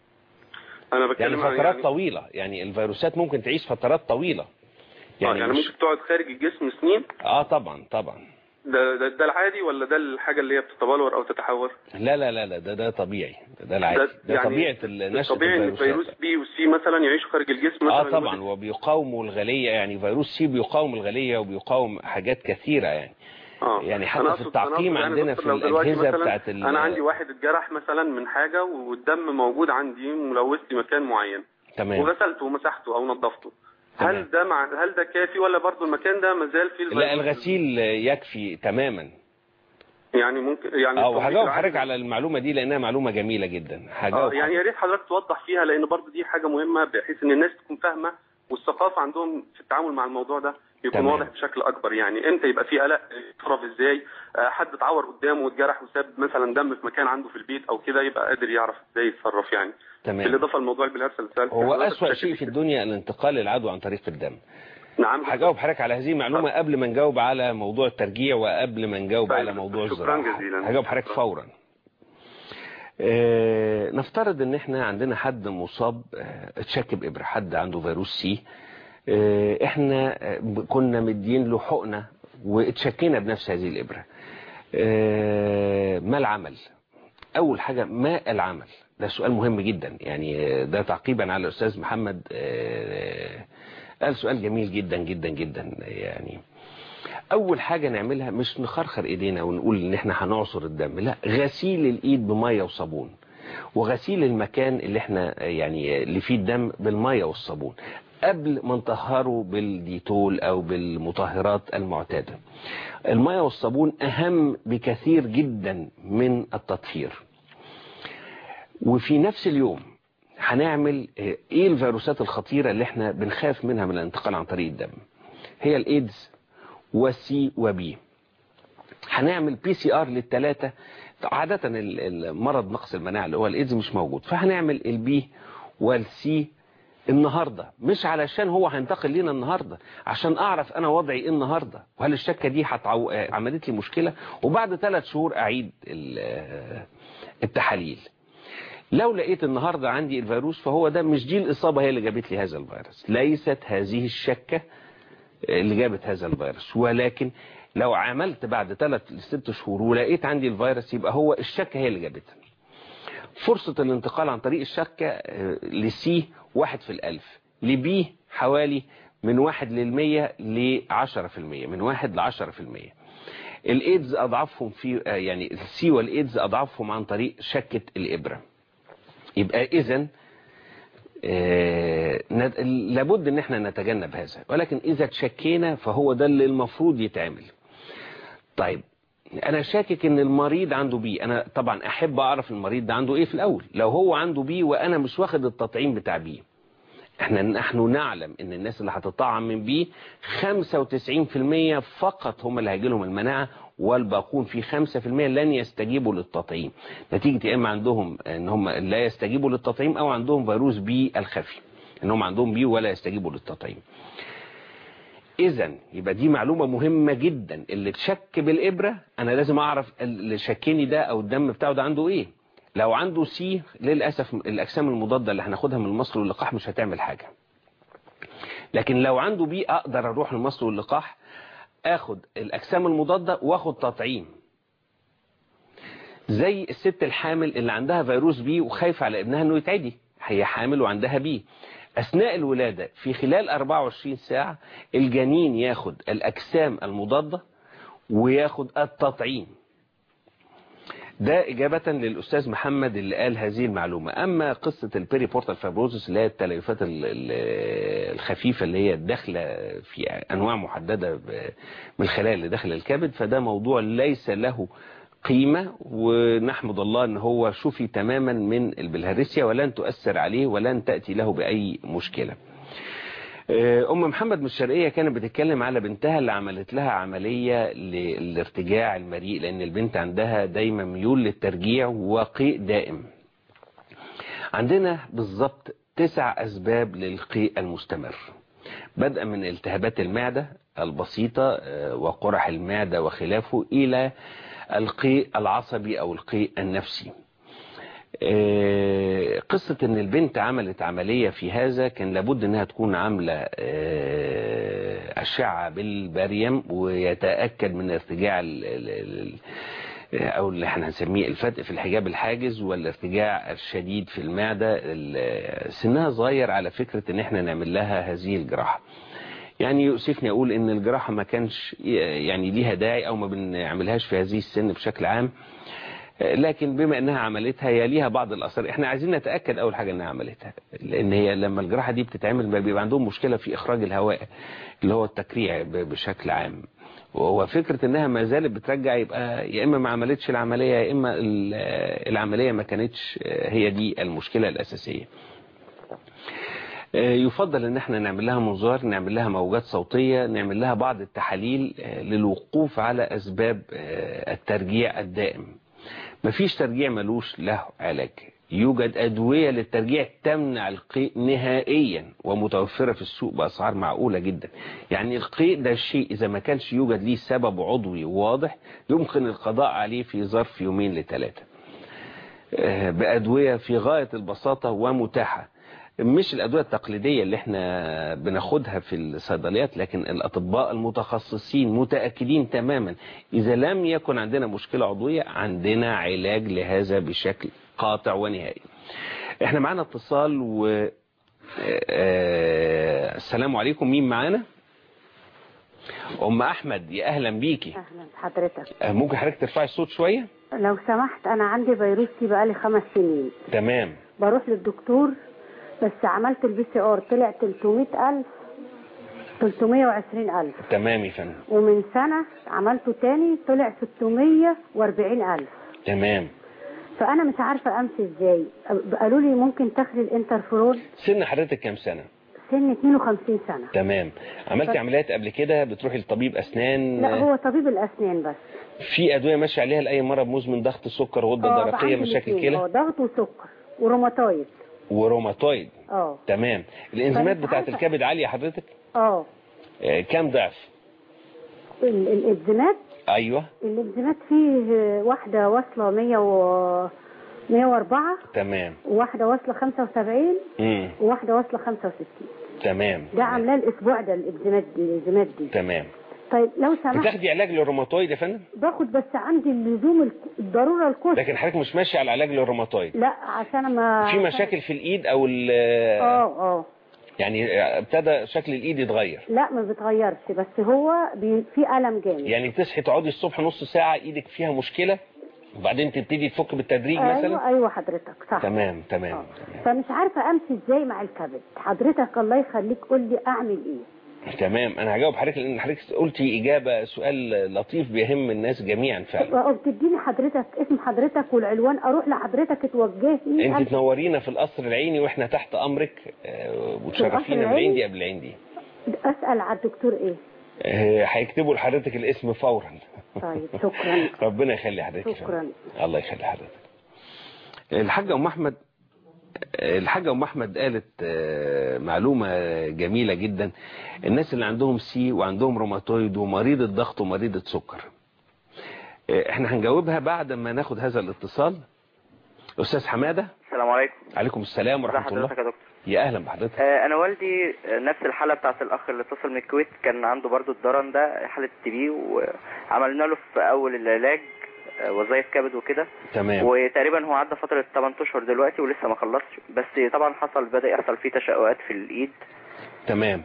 أنا بتكلم يعني فترات طويلة. يعني الفيروسات ممكن تعيش فترات طويلة. يعني ممكن تقعد خارج الجسم سنين؟ طبعا. ده العادي ولا ده الحاجة اللي هي بتتبلور أو تتحور؟ لا ده طبيعي. ده العادي. ده يعني طبيعة النشأة. طبيعي ان فيروس بي وسي مثلا يعيشوا خارج الجسم مثلا. طبعا. وبيقاوموا الغلية. يعني فيروس سي بيقاوم الغلية وبيقاوم حاجات كثيرة يعني. يعني حتى في التعقيم عندنا في الأجهزة بتاعت أنا عندي واحد اتجرح مثلا من حاجة والدم موجود عندي ملوث لي مكان معين. تمام. وغسلته ومسحته أو نظفته. هل ده كافي ولا برضو المكان ده مازال فيه لا الغسيل يكفي تماما. يعني ممكن يعني هجاوب حضرتك على المعلومة دي لأنها معلومة جميلة جدا. يعني يا ريت حضرتك توضح فيها لأن برضو دي حاجة مهمة بحيث إن الناس تكون فاهمة والثقافة عندهم في التعامل مع الموضوع ده يكون واضح بشكل أكبر. يعني امتى يبقى في قلق يتصرف ازاي؟ حد اتعور قدامه واتجرح وساب مثلا دم في مكان عنده في البيت أو كده يبقى قادر يعرف ازاي يتصرف يعني. تمام. بالإضافة لموضوع بالهرسل هو أسوأ شيء في الدنيا الانتقال العدوى عن طريق الدم. نعم. هجاوب حضرتك على هذه المعلومة قبل ما نجاوب على موضوع الترجيع وقبل ما نجاوب على موضوع الزراعة. شكرا جزيلا. هجاوب حضرتك فورا. نفترض ان احنا عندنا حد مصاب اتشك بإبرة، حد عنده فيروس سي. احنا كنا مدين له حقنة واتشكينا بنفس هذه الإبرة. ما العمل؟ اول حاجة ما العمل؟ ده سؤال مهم جدا. يعني ده تعقيبا على الأستاذ محمد قال سؤال جميل جدا جدا جدا. يعني اول حاجة نعملها مش نخرخر ايدينا ونقول ان احنا هنعصر الدم، لا، غسيل الايد بمية وصابون، وغسيل المكان اللي احنا يعني اللي فيه الدم بالمية والصابون قبل ما نطهره بالديتول او بالمطهرات المعتادة. المية والصابون اهم بكثير جدا من التطهير. وفي نفس اليوم هنعمل ايه الفيروسات الخطيرة اللي احنا بنخاف منها من الانتقال عن طريق الدم؟ هي الايدز والسي وبي. هنعمل PCR للثلاثة. عادة المرض نقص المناعة اللي هو الايدز مش موجود، فهنعمل البي والسي النهاردة، مش علشان هو هينتقل لينا النهاردة، عشان اعرف انا وضعي ايه النهاردة، وهل الشكة دي عملت لي مشكلة، وبعد 3 شهور اعيد التحاليل. لو لقيت النهاردة عندي الفيروس فهو ده مش دي الإصابة هي اللي جابت لي هذا الفيروس، ليست هذه الشكة اللي جابت هذا الفيروس، ولكن لو عملت بعد 3 ل 6 شهور ولقيت عندي الفيروس يبقى هو الشكة هي اللي جابتها. فرصة الانتقال عن طريق الشكة لسي 1 في 1000، لبي حوالي من 1 للمية ل10%، من 1 ل10%. الايدز اضعافهم في يعني السي والايدز اضعافهم عن طريق شكة الابرة. يبقى اذا لابد ان احنا نتجنب هذا، ولكن اذا تشكينا فهو ده اللي المفروض يتعمل. طيب انا شاكك ان المريض عنده بي، انا طبعا احب اعرف المريض ده عنده ايه في الاول. لو هو عنده بي وانا مش واخد التطعيم بتاع بي، نحن نعلم ان الناس اللي هتطعم من بي 95% فقط هم اللي هيجي لهم المناعة، والباقون في 5% لن يستجيبوا للتطعيم، نتيجة يا اما عندهم ان هم لا يستجيبوا للتطعيم او عندهم فيروس بي الخفي، ان هم عندهم بي ولا يستجيبوا للتطعيم. اذا يبقى دي معلومة مهمة جدا، اللي تشك بالابرة انا لازم اعرف اللي شكني ده او الدم بتاعه ده عنده ايه. لو عنده سي للأسف الأجسام المضادة اللي هناخدها من المصل واللقاح مش هتعمل حاجة، لكن لو عنده بي أقدر أروح للمصل واللقاح أخد الأجسام المضادة وأخد تطعيم، زي الست الحامل اللي عندها فيروس بي وخايفة على ابنها أنه يتعدي، هي حامل وعندها بي، أثناء الولادة في خلال 24 ساعة الجنين ياخد الأجسام المضادة وياخد التطعيم. ده إجابة للأستاذ محمد اللي قال هذه المعلومة. أما قصة البيري بورتال فايبروزس اللي هي التليفات الخفيفة اللي هي داخلة في أنواع محددة من الخلايا اللي داخل الكبد، فده موضوع ليس له قيمة، ونحمد الله أن هو شفي تماما من البلهارسيا ولن تؤثر عليه ولن تأتي له بأي مشكلة. أم محمد من الشرقية كانت بتتكلم على بنتها اللي عملت لها عملية للارتجاع المريء، لأن البنت عندها دايما ميول للترجيع وقيء دائم. عندنا بالضبط 9 أسباب للقيء المستمر، بدءا من التهابات المعدة البسيطة وقرح المعدة وخلافه إلى القيء العصبي أو القيء النفسي. قصة ان البنت عملت عملية في هذا كان لابد انها تكون عاملة أشعة بالباريوم ويتأكد من ارتجاع او اللي احنا هنسميه الفتق في الحجاب الحاجز والارتجاع الشديد في المعدة. سنها صغير على فكرة ان احنا نعمل لها هذه الجراحة، يعني يؤسفني اقول ان الجراحة ما كانش يعني ليها داعي او ما بنعملهاش في هذه السن بشكل عام، لكن بما انها عملتها هي ليها بعض الاثار. احنا عايزين نتاكد اول حاجه انها عملتها، لان هي لما الجراحه دي بتتعمل بيبقى عندهم مشكله في اخراج الهواء اللي هو التكريع بشكل عام، وهو فكره انها ما زالت بترجع يبقى يا اما ما عملتش العمليه يا اما العمليه ما كانتش هي دي المشكله الاساسيه. يفضل ان احنا نعمل لها منظار، نعمل لها موجات صوتيه، نعمل لها بعض التحاليل للوقوف على اسباب الترجيع الدائم. مفيش ترجيع ملوش له علاج، يوجد أدوية للترجيع تمنع القيء نهائيا ومتوفرة في السوق بأسعار معقولة جدا. يعني القيء ده الشيء إذا ما كانش يوجد ليه سبب عضوي واضح يمكن القضاء عليه في ظرف 2 ل3 بأدوية في غاية البساطة ومتاحة، مش الأدوية التقليدية اللي احنا بناخدها في الصيدليات، لكن الأطباء المتخصصين متأكدين تماما إذا لم يكن عندنا مشكلة عضوية عندنا علاج لهذا بشكل قاطع ونهائي. احنا معانا اتصال السلام عليكم، مين معانا؟ أم أحمد، يا أهلا بيكي. أهلا حضرتك. ممكن حضرتك ترفعي الصوت شوية؟ لو سمحت، أنا عندي فيروسي بقالي 5 سنين. تمام. بروح للدكتور بس عملت الPCR طلع 300,000 320,000. تمام يا فندم. ومن سنة عملته تاني طلع 640,000. تمام. فأنا مش عارفة أمشي إزاي. قالوا لي ممكن تاخدي الانترفيرون. سن حضرتك كام سنة؟ سن 52 سنة. تمام. عملتي عمليات قبل كده؟ بتروحي لطبيب أسنان؟ لا، هو طبيب الأسنان بس. في أدوية ماشية عليها لأي مرض مزمن، ضغط، سكر، غدة درقية، مشاكل كلى؟ ضغط وسكر وروماتويد. وروماتويد. تمام. الانزيمات بتاعت الكبد عاليه حضرتك؟ كام ضعف؟ الانزيمات ايوه الانزيمات فيه واحده واصله 104 تمام، وواحده واصله 75 وواحده واصله 65 تمام. ده عاملاه الاسبوع ده الانزيمات دي تمام. طيب لو سمحت بتاخدي علاج للروماتويد يا فندم؟ باخد بس عندي اللزوم الضروره الكشف. لكن حضرتك مش ماشي على علاج للروماتويد؟ لا عشان ما في مشاكل في الايد او يعني ابتدى شكل الايد يتغير؟ لا ما بيتغيرش، بس هو في الم جامد. يعني تصحي تقعدي الصبح نص ساعه ايدك فيها مشكله وبعدين تبتدي تفك بالتدريج مثلا؟ ايوه حضرتك صح. تمام. فمش عارفه امشي ازاي مع الكبد حضرتك، الله يخليك قول لي اعمل ايه. تمام، انا هجاوب حضرتك لان حضرتك قلتي اجابه سؤال لطيف بيهم الناس جميعا فعلا. بتديني حضرتك اسم حضرتك والعنوان اروح لحضرتك توجهني. انت تنورينا في القصر العيني واحنا تحت امرك وتشرفينا بالعين دي قبل العين دي. اسال على الدكتور ايه؟ هيكتبوا لحضرتك الاسم فورا. طيب شكرا. ربنا يخلي حضرتك. شكرا. الله يخلي حضرتك. الحاجه ام احمد قالت معلومه جميله جدا. الناس اللي عندهم سي وعندهم روماتويد ومريض الضغط ومريض السكر، احنا هنجاوبها بعد ما ناخد هذا الاتصال. استاذ حماده. السلام عليكم. عليكم السلام ورحمه الله. حضرتك يا دكتور؟ يا اهلا بحضرتك. انا والدي نفس الحاله بتاعت الاخ اللي اتصل من الكويت، كان عنده برضو الضرن ده، حاله تي بي، وعملنا له في اول العلاج وظائف كبد وكده. تمام. وتقريبا هو عدى فتره 8 اشهر دلوقتي ولسه ما خلصش، بس طبعا بدا يحصل فيه تشققات في الايد. تمام.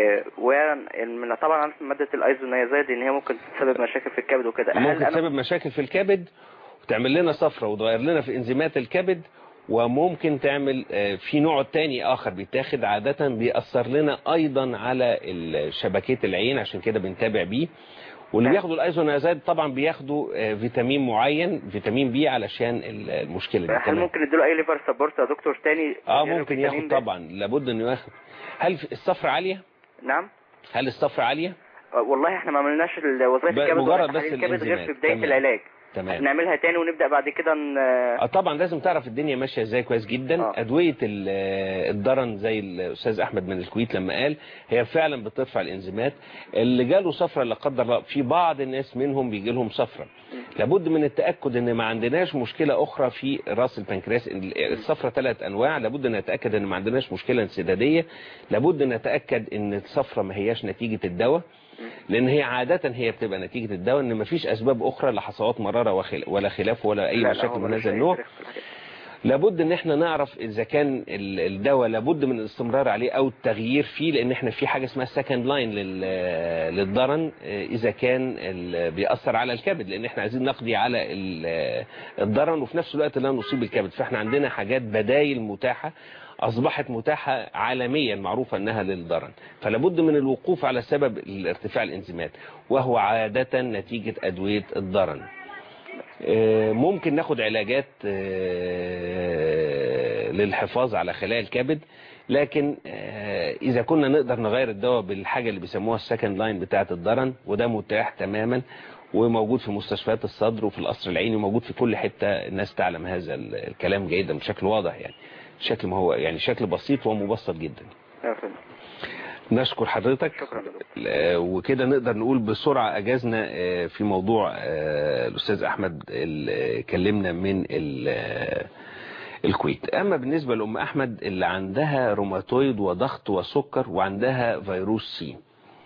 طبعا ماده الايزونيازيد ان هي ممكن تسبب مشاكل في الكبد وكده. ممكن تسبب مشاكل في الكبد وتعمل لنا صفرة وتغير لنا في انزيمات الكبد، وممكن تعمل في نوع تاني اخر بيتاخد عادة بيأثر لنا ايضا على شبكية العين، عشان كده بنتابع بيه. واللي بياخدوا الايزونيازيد طبعا بياخدوا فيتامين معين، فيتامين بي، علشان المشكلة دي. هل ممكن نديله اي ليفر سبورت يا دكتور تاني؟ ممكن ياخد طبعا، لابد انه ياخد. هل الصفرة عالية؟ نعم. هل الصفرة عالية؟ والله احنا ما عملناش الوظائف الكبد مجرد بس الكبد غير في بداية العلاج. تمام. نعملها تاني ونبدأ بعد كده طبعا لازم تعرف الدنيا ماشية ازاي كويس جدا. ادوية الضرن زي الاستاذ احمد من الكويت لما قال، هي فعلا بترفع الانزيمات. اللي جاله صفرة لا قدر الله، في بعض الناس منهم بيجي لهم صفرة، لابد من التأكد ان ما عندناش مشكلة اخرى في راس البنكرياس. الصفرة 3 انواع، لابد ان نتأكد ان ما عندناش مشكلة انسدادية، لابد ان نتأكد ان الصفرة ما هياش نتيجة الدواء، لان هي عادة هي بتبقى نتيجة الدواء، ان مفيش اسباب اخرى لحصوات مرارة ولا خلاف ولا اي مشاكل من هذا النوع. لابد ان احنا نعرف اذا كان الدواء لابد من الاستمرار عليه او التغيير فيه، لان احنا في حاجة اسمها سكند لاين للضرن اذا كان بيأثر على الكبد، لان احنا عايزين نقضي على الضرن وفي نفس الوقت لا نصيب الكبد. فاحنا عندنا حاجات بدايل متاحة، أصبحت متاحة عالميا، معروفة أنها للضرن، فلابد من الوقوف على سبب ارتفاع الانزيمات، وهو عادة نتيجة أدوية الضرن. ممكن ناخد علاجات للحفاظ على خلايا الكبد، لكن إذا كنا نقدر نغير الدواء بالحاجة اللي بيسموها السكند لاين بتاعة الضرن، وده متاح تماما وموجود في مستشفيات الصدر وفي القصر العيني وموجود في كل حتة، الناس تعلم هذا الكلام جيدا بشكل واضح، يعني شكل ما هو يعني شكل بسيط ومبسط جدا. نشكر حضرتك. شكرا. وكده نقدر نقول بسرعة أجازنا في موضوع الأستاذ أحمد اللي كلمنا من الكويت. أما بالنسبة لأم أحمد اللي عندها روماتويد وضغط وسكر وعندها فيروس سي،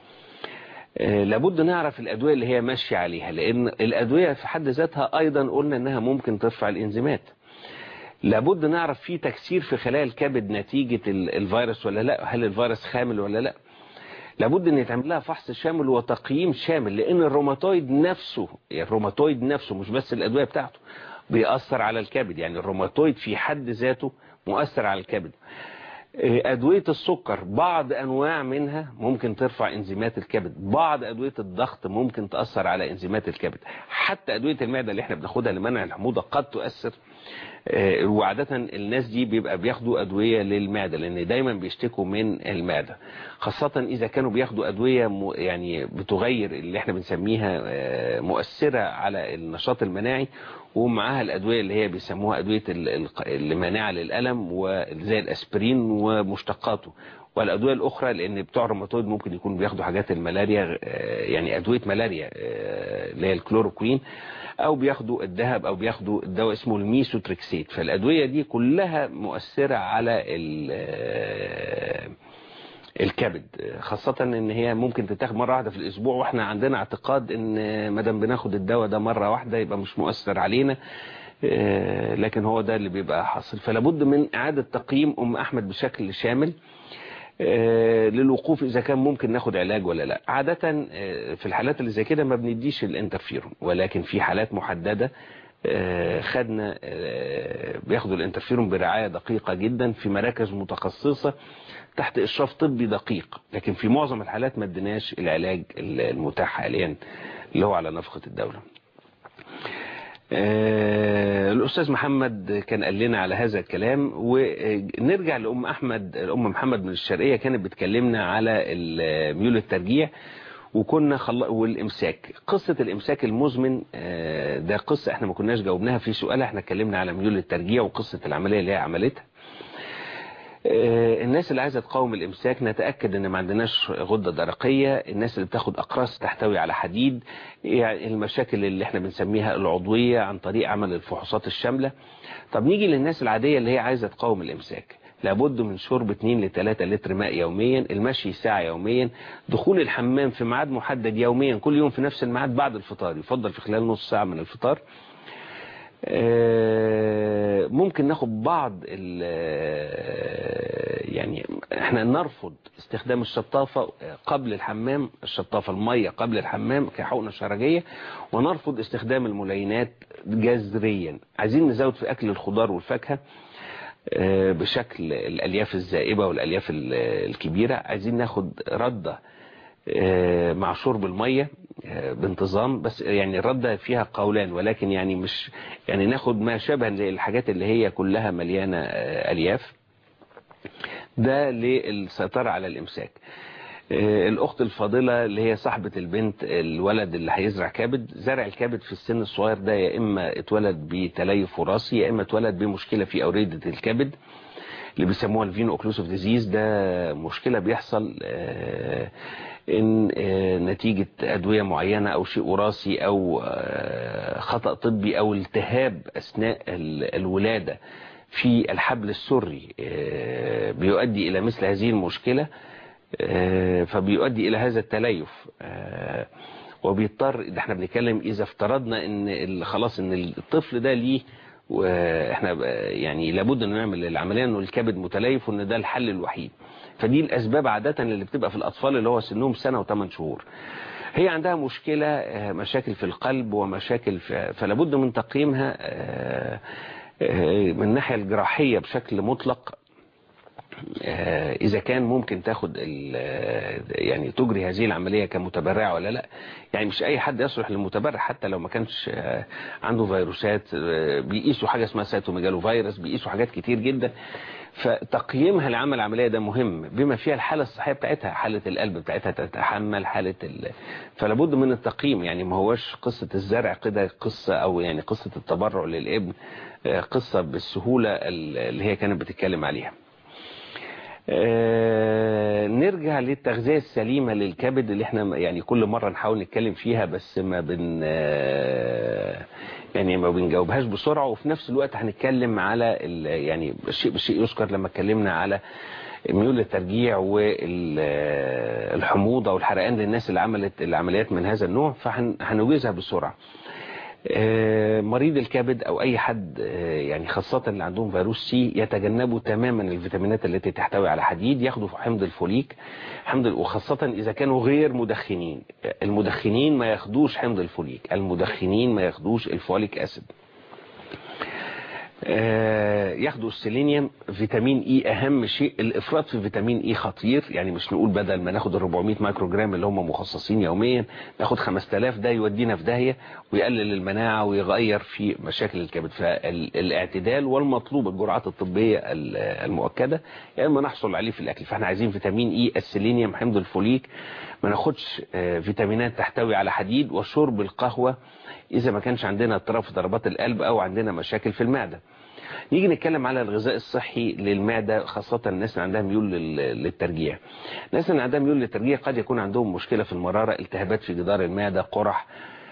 لابد نعرف الأدوية اللي هي ماشية عليها، لأن الأدوية في حد ذاتها أيضا قلنا أنها ممكن ترفع الإنزيمات. لابد نعرف في تكسير في خلايا الكبد نتيجة الفيروس ولا لا، هل الفيروس خامل ولا لا. لابد ان يتعمل لها فحص شامل وتقييم شامل، لان الروماتويد نفسه مش بس الادوية بتاعته بيأثر على الكبد، يعني الروماتويد في حد ذاته مؤثر على الكبد. أدوية السكر بعض أنواع منها ممكن ترفع إنزيمات الكبد، بعض أدوية الضغط ممكن تأثر على إنزيمات الكبد، حتى أدوية المعدة اللي احنا بناخدها لمنع الحموضة قد تؤثر. وعادة الناس دي بياخدوا أدوية للمعدة، لأن دايما بيشتكوا من المعدة، خاصة إذا كانوا بياخدوا أدوية يعني بتغير اللي احنا بنسميها مؤثرة على النشاط المناعي، ومعاها الأدوية اللي هي بيسموها أدوية اللي مانعة للألم وزي الأسبرين ومشتقاته، والأدوية الأخرى لأن بتوع الروماتويد ممكن يكون بياخدوا حاجات الملاريا، يعني أدوية ملاريا اللي هي الكلوروكوين، أو بياخدوا الذهب، أو بياخدوا الدواء اسمه الميثوتريكسيت. فالأدوية دي كلها مؤثرة على الكبد، خاصة ان هي ممكن تتاخد مرة واحدة في الاسبوع، واحنا عندنا اعتقاد ان مادام بناخد الدواء ده مرة واحدة يبقى مش مؤثر علينا، لكن هو ده اللي بيبقى حاصل. فلابد من اعادة تقييم ام احمد بشكل شامل للوقوف اذا كان ممكن ناخد علاج ولا لا. عادة في الحالات اللي زي كده ما بنديش الانترفيرون، ولكن في حالات محددة خدنا بياخدوا الانترفيرون برعاية دقيقة جدا في مراكز متخصصة تحت إشراف طبي دقيق، لكن في معظم الحالات ما اديناش العلاج المتاح حاليا اللي هو على نفقة الدولة. الأستاذ محمد كان قال لنا على هذا الكلام، ونرجع لأم أحمد. الأم محمد من الشرقية كانت بتكلمنا على ميول الترجيع وكنا والإمساك. قصة الإمساك المزمن ده قصة احنا ما كناش جاوبناها في سؤالها، احنا اتكلمنا على ميول الترجيع وقصة العملية اللي هي عملتها. الناس اللي عايزة تقاوم الإمساك نتأكد ان ما عندناش غدة درقية، الناس اللي بتاخد أقراص تحتوي على حديد، يعني المشاكل اللي احنا بنسميها العضوية عن طريق عمل الفحوصات الشاملة. طب نيجي للناس العادية اللي هي عايزة تقاوم الإمساك، لابد من شرب 2 ل 3 لتر ماء يوميا، المشي ساعة يوميا، دخول الحمام في ميعاد محدد يوميا كل يوم في نفس الميعاد بعد الفطار، يفضل في خلال نص ساعة من الفطار. ممكن ناخد بعض يعني احنا نرفض استخدام الشطافة قبل الحمام، الشطافة المية قبل الحمام كحقنة شرجية، ونرفض استخدام الملينات جذريا. عايزين نزود في أكل الخضار والفاكهة بشكل الألياف الزائبة والألياف الكبيرة. عايزين ناخد ردة مع شرب المية بانتظام، بس يعني الردة فيها قولان، ولكن يعني مش يعني ناخد ما شابه للحاجات اللي هي كلها مليانة ألياف، ده للسيطرة على الإمساك. الأخت الفاضلة اللي هي صاحبة البنت الولد اللي هيزرع كبد، زرع الكبد في السن الصغير ده يا إما اتولد بتليف وراثي يا إما اتولد بمشكلة في أوردة الكبد اللي بيسموها الفينو اوكلوسيف ديزيز. ده مشكلة بيحصل إن نتيجة أدوية معينة أو شيء وراثي أو خطأ طبي أو التهاب أثناء الولادة في الحبل السري بيؤدي إلى مثل هذه المشكلة، فبيؤدي إلى هذا التليف. وبيضطر، احنا بنتكلم إذا افترضنا إن خلاص إن الطفل ده ليه، واحنا يعني لابد ان نعمل العمليه انه الكبد متليف وان ده الحل الوحيد. فدي الاسباب عاده اللي بتبقى في الاطفال اللي هو سنهم 1 و8 شهور. هي عندها مشكله، مشاكل في القلب ومشاكل فلابد من تقييمها من الناحيه الجراحيه بشكل مطلق، إذا كان ممكن تاخد يعني تجري هذه العملية كمتبرع ولا لا. يعني مش أي حد يصلح للمتبرع حتى لو ما كانش عنده فيروسات، بيقيسوا حاجة اسمها سيتوميجالو فيروس، بيقيسوا حاجات كتير جدا. فتقييمها لعمل العملية ده مهم بما فيها الحالة الصحية بتاعتها، حالة القلب بتاعتها تتحمل حالة فلابد من التقييم. يعني ما هوش قصة الزرع كده قصة، أو يعني قصة التبرع للابن قصة بالسهولة اللي هي كانت بتتكلم عليها. نرجع للتغذية السليمة للكبد اللي احنا يعني كل مرة نحاول نتكلم فيها، بس ما يعني ما بنجاوبهاش بسرعة. وفي نفس الوقت هنتكلم على يعني بالشيء يذكر لما اتكلمنا على ميول الترجيع والحموضة والحرقان للناس اللي عملت العمليات من هذا النوع، فهنوجزها بسرعة. مريض الكبد او اي حد يعني خاصة اللي عندهم فيروس سي يتجنبوا تماما الفيتامينات التي تحتوي على حديد، ياخدوا حمض الفوليك، وخاصة اذا كانوا غير مدخنين. المدخنين ما ياخدوش حمض الفوليك، المدخنين ما ياخدوش الفوليك اسيد. ياخدوا السيلينيوم. فيتامين اي اهم شيء، الافراط في فيتامين اي خطير، يعني مش نقول بدل ما ناخد ال 400 مايكرو جرام اللي هم مخصصين يوميا ناخد 5000، ده يودينا في داهيه ويقلل المناعه ويغير في مشاكل الكبد. فالاعتدال والمطلوب الجرعات الطبيه المؤكده يا اما نحصل عليه في الاكل. فاحنا عايزين فيتامين اي، السيلينيوم، حمض الفوليك، ما ناخدش فيتامينات تحتوي على حديد، وشرب القهوه إذا ما كانش عندنا اضطراب في ضربات القلب أو عندنا مشاكل في المعدة. نيجي نتكلم على الغذاء الصحي للمعدة، خاصة الناس اللي عندها ميول للترجيع. الناس اللي عندها ميول للترجيع قد يكون عندهم مشكلة في المرارة، التهابات في جدار المعدة، قرح،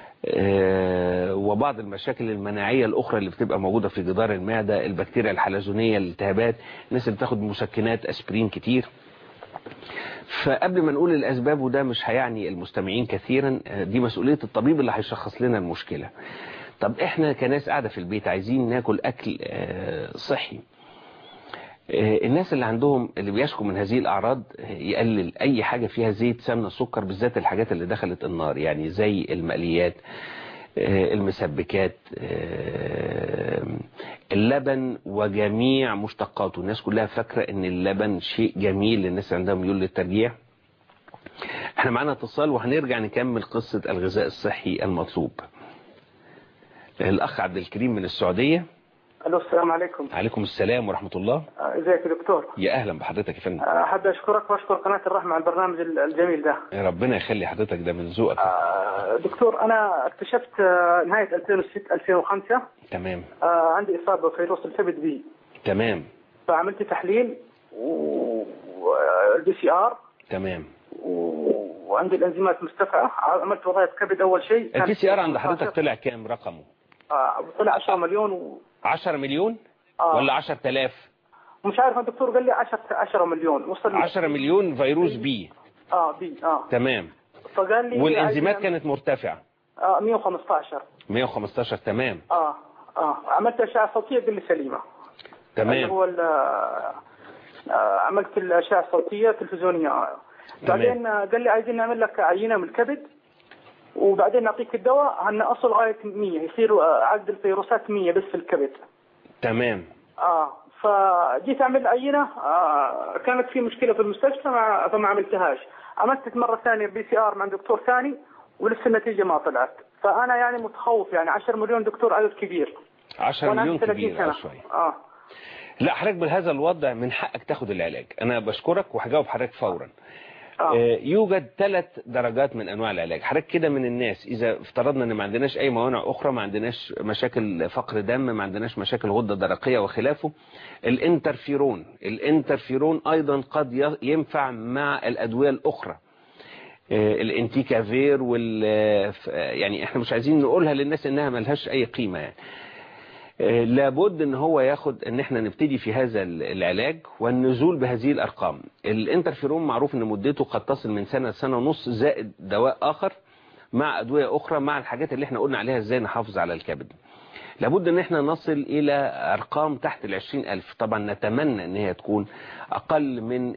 وبعض المشاكل المناعية الأخرى اللي بتبقى موجودة في جدار المعدة، البكتيريا الحلزونية، الالتهابات، الناس اللي بتاخد مسكنات أسبرين كتير. فقبل ما نقول الأسباب، وده مش هيعني المستمعين كثيرا، دي مسؤولية الطبيب اللي هيشخص لنا المشكلة. طب احنا كناس قاعدة في البيت عايزين ناكل أكل صحي. الناس اللي عندهم اللي بيشكوا من هذه الأعراض يقلل أي حاجة فيها زيت، سمنة، سكر، بالذات الحاجات اللي دخلت النار، يعني زي المقليات، المسبكات، اللبن وجميع مشتقاته. الناس كلها فاكرة ان اللبن شيء جميل للناس اللي عندهم ميول للترجيع. احنا معانا اتصال وهنرجع نكمل قصة الغذاء الصحي المطلوب. الاخ عبد الكريم من السعودية. الو، السلام عليكم. عليكم السلام ورحمة الله. ازيك يا دكتور؟ يا اهلا بحضرتك يا فندم. احب اشكرك واشكر قناة الرحمة على البرنامج الجميل ده. ربنا يخلي حضرتك، ده من ذوقك. دكتور، انا اكتشفت نهاية 2006-2005 تمام عندي اصابة بفيروس الكبد بي. تمام. فعملت تحليل والبي سي ار. تمام. وعندي الانزيمات مرتفعة. عملت وظائف كبد اول شيء. البي سي ار عند حضرتك طلع كام رقمه؟ طلع 10 مليون 10 مليون ولا 10,000؟ مش عارف، الدكتور قال لي 10 مليون. وصل 10 مليون فيروس بي. بي. تمام. فقال لي والانزيمات كانت مرتفعة 115. 115. تمام. عملت اشعة صوتية قال لي سليمة. تمام. هو عملت الاشعة الصوتية تلفزيونية. بعدين قال لي عايزين نعمل لك عينة من الكبد، وبعدين نعطيك الدواء عن اصل لغايه 100 يصير عدد الفيروسات 100 بس في الكبد. تمام. فجيت اعمل عينه، كانت في مشكله في المستشفى فما عملتهاش. عملت مره ثانيه بي سي ار مع دكتور ثاني ولسه النتيجه ما طلعت. فانا يعني متخوف، يعني 10 مليون دكتور عدد كبير. 10 مليون كبير شويه. لا حضرتك بهذا الوضع من حقك تاخد العلاج. انا بشكرك وهجاوب حضرتك فورا. يوجد 3 درجات من انواع العلاج. حضرتك كده من الناس اذا افترضنا ان ما عندناش اي موانع اخرى، ما عندناش مشاكل فقر دم، ما عندناش مشاكل غدة درقية وخلافه، الانترفيرون ايضا قد ينفع مع الادوية الاخرى، الانتيكافير يعني احنا مش عايزين نقولها للناس انها ملهاش اي قيمة يعني. لابد ان هو ياخد ان احنا نبتدي في هذا العلاج والنزول بهذه الارقام. الانترفيرون معروف ان مدته قد تصل من سنة لسنة ونص، زائد دواء اخر مع ادوية اخرى مع الحاجات اللي احنا قلنا عليها ازاي نحافظ على الكبد. لابد ان احنا نصل الى ارقام تحت 20,000. طبعا نتمنى ان هي تكون اقل من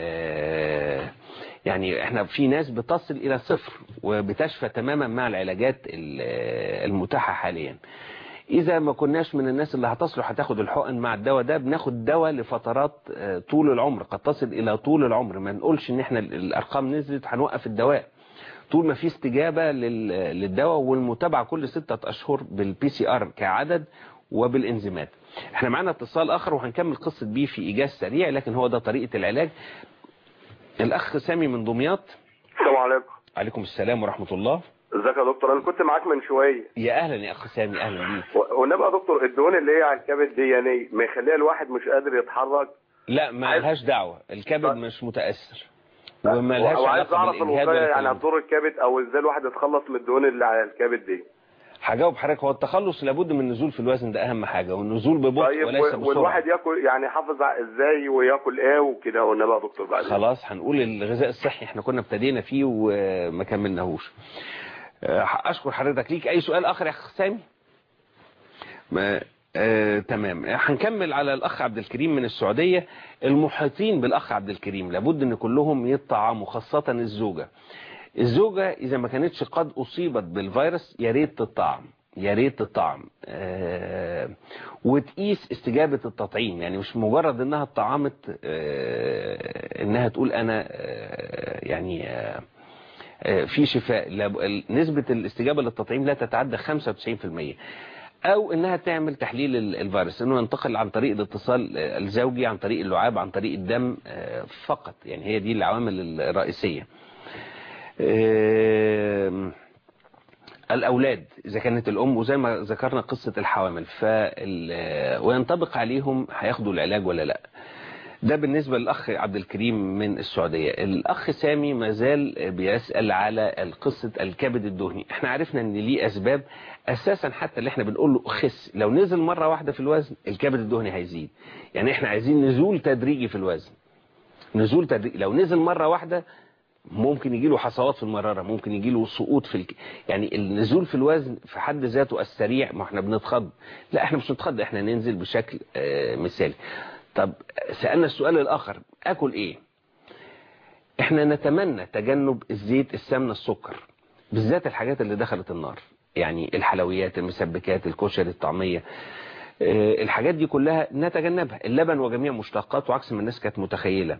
يعني احنا في ناس بتصل الى 0 وبتشفى تماما مع العلاجات المتاحة حاليا. إذا ما كناش من الناس اللي هتصلح هتاخد الحقن مع الدواء ده، بناخد دواء لفترات طول العمر، قد تصل إلى طول العمر. ما نقولش إن احنا الأرقام نزلت هنوقف الدواء، طول ما في استجابة للدواء والمتابعة كل 6 أشهر بالبي سي ار كعدد وبالإنزيمات. احنا معانا اتصال آخر وهنكمل قصة بيه في إيجاز سريع، لكن هو ده طريقة العلاج. الأخ سامي من دمياط. السلام عليكم. عليكم السلام ورحمة الله. ازيك يا دكتور؟ انا كنت معاك من شويه. يا اهلا يا اخ سامي، اهلا بيك. ونبقى دكتور الدهون اللي هي على الكبد دي يعني ما يخليها الواحد مش قادر يتحرك؟ لا ما لهاش دعوه، الكبد مش متاثر وما لهاش علاقه بالاجهاد ولا يعني هتضر الكبد، او ازاي الواحد يتخلص من الدهون اللي على الكبد دي؟ هجاوب حضرتك. هو التخلص لابد من النزول في الوزن، ده اهم حاجه، والنزول ببطء وليس بسرعه. والواحد ياكل يعني يحافظ ازاي وياكل ايه وكده، والنبي يا دكتور بعد خلاص هنقول الغذاء الصحي احنا كنا ابتدينا فيه وما كملناهوش. اشكر حضرتك. ليك اي سؤال اخر يا اخ سامي؟ تمام. هنكمل على الاخ عبد الكريم من السعودية. المحيطين بالاخ عبد الكريم لابد ان كلهم يطعموا، خاصة الزوجة اذا ما كانتش قد اصيبت بالفيروس يا ريت تطعم. يا ريت تطعم، وتقيس استجابة التطعيم. يعني مش مجرد انها اتطعمت انها تقول انا يعني في شفاء. نسبة الاستجابة للتطعيم لا تتعدى 95%. او انها تعمل تحليل الفيروس، انه ينتقل عن طريق الاتصال الزوجي، عن طريق اللعاب، عن طريق الدم فقط. يعني هي دي العوامل الرئيسية. الأولاد إذا كانت الأم، وزي ما ذكرنا قصة الحوامل، وينطبق عليهم هياخدوا العلاج ولا لا. ده بالنسبة للأخ عبد الكريم من السعودية. الأخ سامي مازال بيسأل على قصة الكبد الدهني. احنا عرفنا ان ليه أسباب أساسا، حتى اللي احنا بنقول له خس، لو نزل مرة واحدة في الوزن الكبد الدهني هيزيد. يعني احنا عايزين نزول تدريجي في الوزن، نزول تدريجي. لو نزل مرة واحدة ممكن يجيله حصوات في المرارة، ممكن يجيله سقوط يعني النزول في الوزن في حد ذاته السريع. ما احنا بنتخض، لا احنا مش بنتخض، احنا ننزل بشكل مثالي. طب سألنا السؤال الآخر، أكل إيه؟ إحنا نتمنى تجنب الزيت، السمنة، السكر، بالذات الحاجات اللي دخلت النار، يعني الحلويات، المسبكات، الكشري، الطعمية، الحاجات دي كلها نتجنبها. اللبن وجميع مشتقاته عكس ما الناس كانت متخيلة.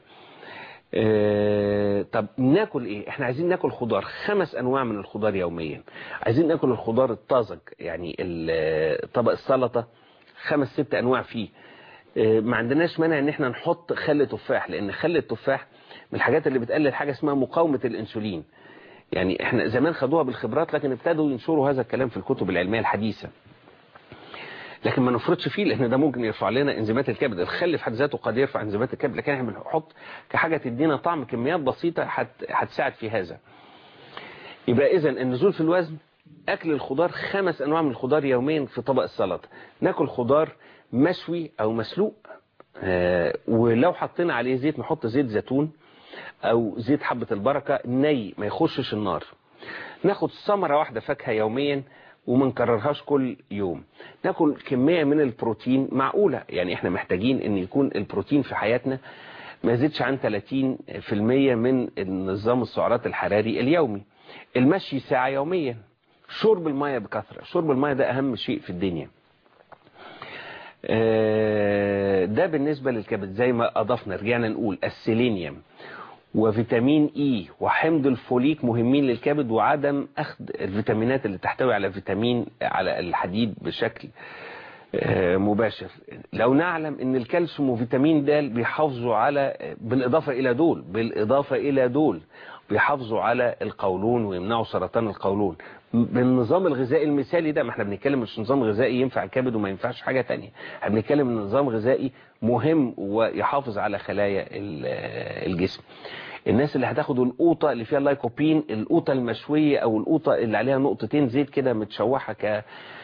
طب ناكل إيه؟ إحنا عايزين ناكل خضار، 5 أنواع من الخضار يوميا. عايزين ناكل الخضار الطازج، يعني طبق السلطة 5-6 أنواع فيه. ما عندناش مانع ان احنا نحط خل تفاح، لان خل التفاح من الحاجات اللي بتقلل حاجة اسمها مقاومة الانسولين. يعني احنا زمان خدوها بالخبرات، لكن ابتدوا ينشروا هذا الكلام في الكتب العلمية الحديثة. لكن ما نفرطش فيه، لان ده ممكن يرفع لنا انزيمات الكبد. الخل في حد ذاته قد يرفع انزيمات الكبد، لكن احنا بنحط كحاجة تدينا طعم، كميات بسيطة هتساعد في هذا. يبقى اذا النزول في الوزن، اكل الخضار، 5 انواع من الخضار يوميا في طبق السلطة. ناكل خضار مشوي او مسلوق، ولو حطينا عليه زيت نحط زيت زيتون او زيت حبة البركة ني، ما يخشش النار. ناخد ثمرة واحدة فاكهة يوميا وما نكررهاش كل يوم. ناكل كمية من البروتين معقولة، يعني احنا محتاجين ان يكون البروتين في حياتنا ما يزيدش عن 30% من نظام السعرات الحراري اليومي. المشي ساعة يوميا. شرب المياه بكثرة، شرب المياه ده اهم شيء في الدنيا. ده بالنسبة للكبد. زي ما أضفنا رجعنا نقول السيلينيوم وفيتامين إي وحمض الفوليك مهمين للكبد، وعدم أخذ الفيتامينات اللي تحتوي على الحديد بشكل مباشر. لو نعلم ان الكالسيوم وفيتامين د بيحافظوا على، بالإضافة إلى دول بيحافظوا على القولون ويمنعوا سرطان القولون. بالنظام الغذائي المثالي ده، ما احنا بنتكلم مش نظام غذائي ينفع الكبد وما ينفعش حاجة تانية، احنا بنتكلم نظام غذائي مهم ويحافظ على خلايا الجسم. الناس اللي هتاخد القوطة اللي فيها اللايكوبين، القوطة المشوية او القوطة اللي عليها نقطتين زيت كده متشوحة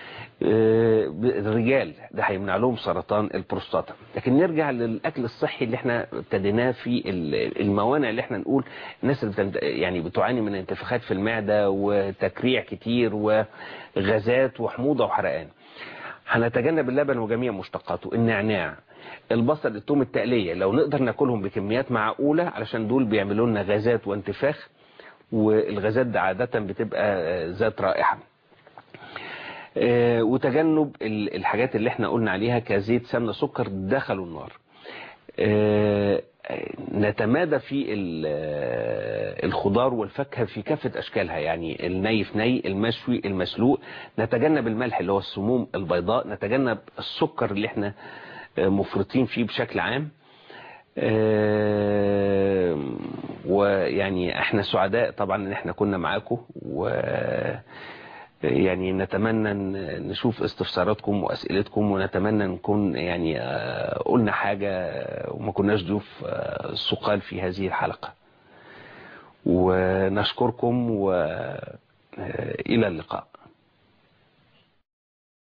الرجال، ده هيمنع لهم سرطان البروستاتا. لكن نرجع للأكل الصحي اللي احنا ابتديناه في الموانع، اللي احنا نقول الناس اللي يعني بتعاني من انتفاخات في المعدة وتكريع كتير وغازات وحموضة وحرقان. هنتجنب اللبن وجميع مشتقاته، النعناع، البصل، الثوم، التقلية، لو نقدر ناكلهم بكميات معقولة، علشان دول بيعملوا لنا غازات وانتفاخ، والغازات ده عادة بتبقى ذات رائحة. وتجنب الحاجات اللي احنا قلنا عليها كزيت، سمنة، سكر دخلوا النار. نتمادى في الخضار والفاكهة في كافة أشكالها، يعني الني في ني، المشوي، المسلوق. نتجنب الملح اللي هو السموم البيضاء، نتجنب السكر اللي احنا مفرطين فيه بشكل عام. ويعني احنا سعداء طبعا ان احنا كنا معاكم، يعني نتمنى نشوف استفساراتكم وأسئلتكم، ونتمنى نكون يعني قلنا حاجة وما كناش ضيوف ثقال في هذه الحلقة. ونشكركم وإلى اللقاء.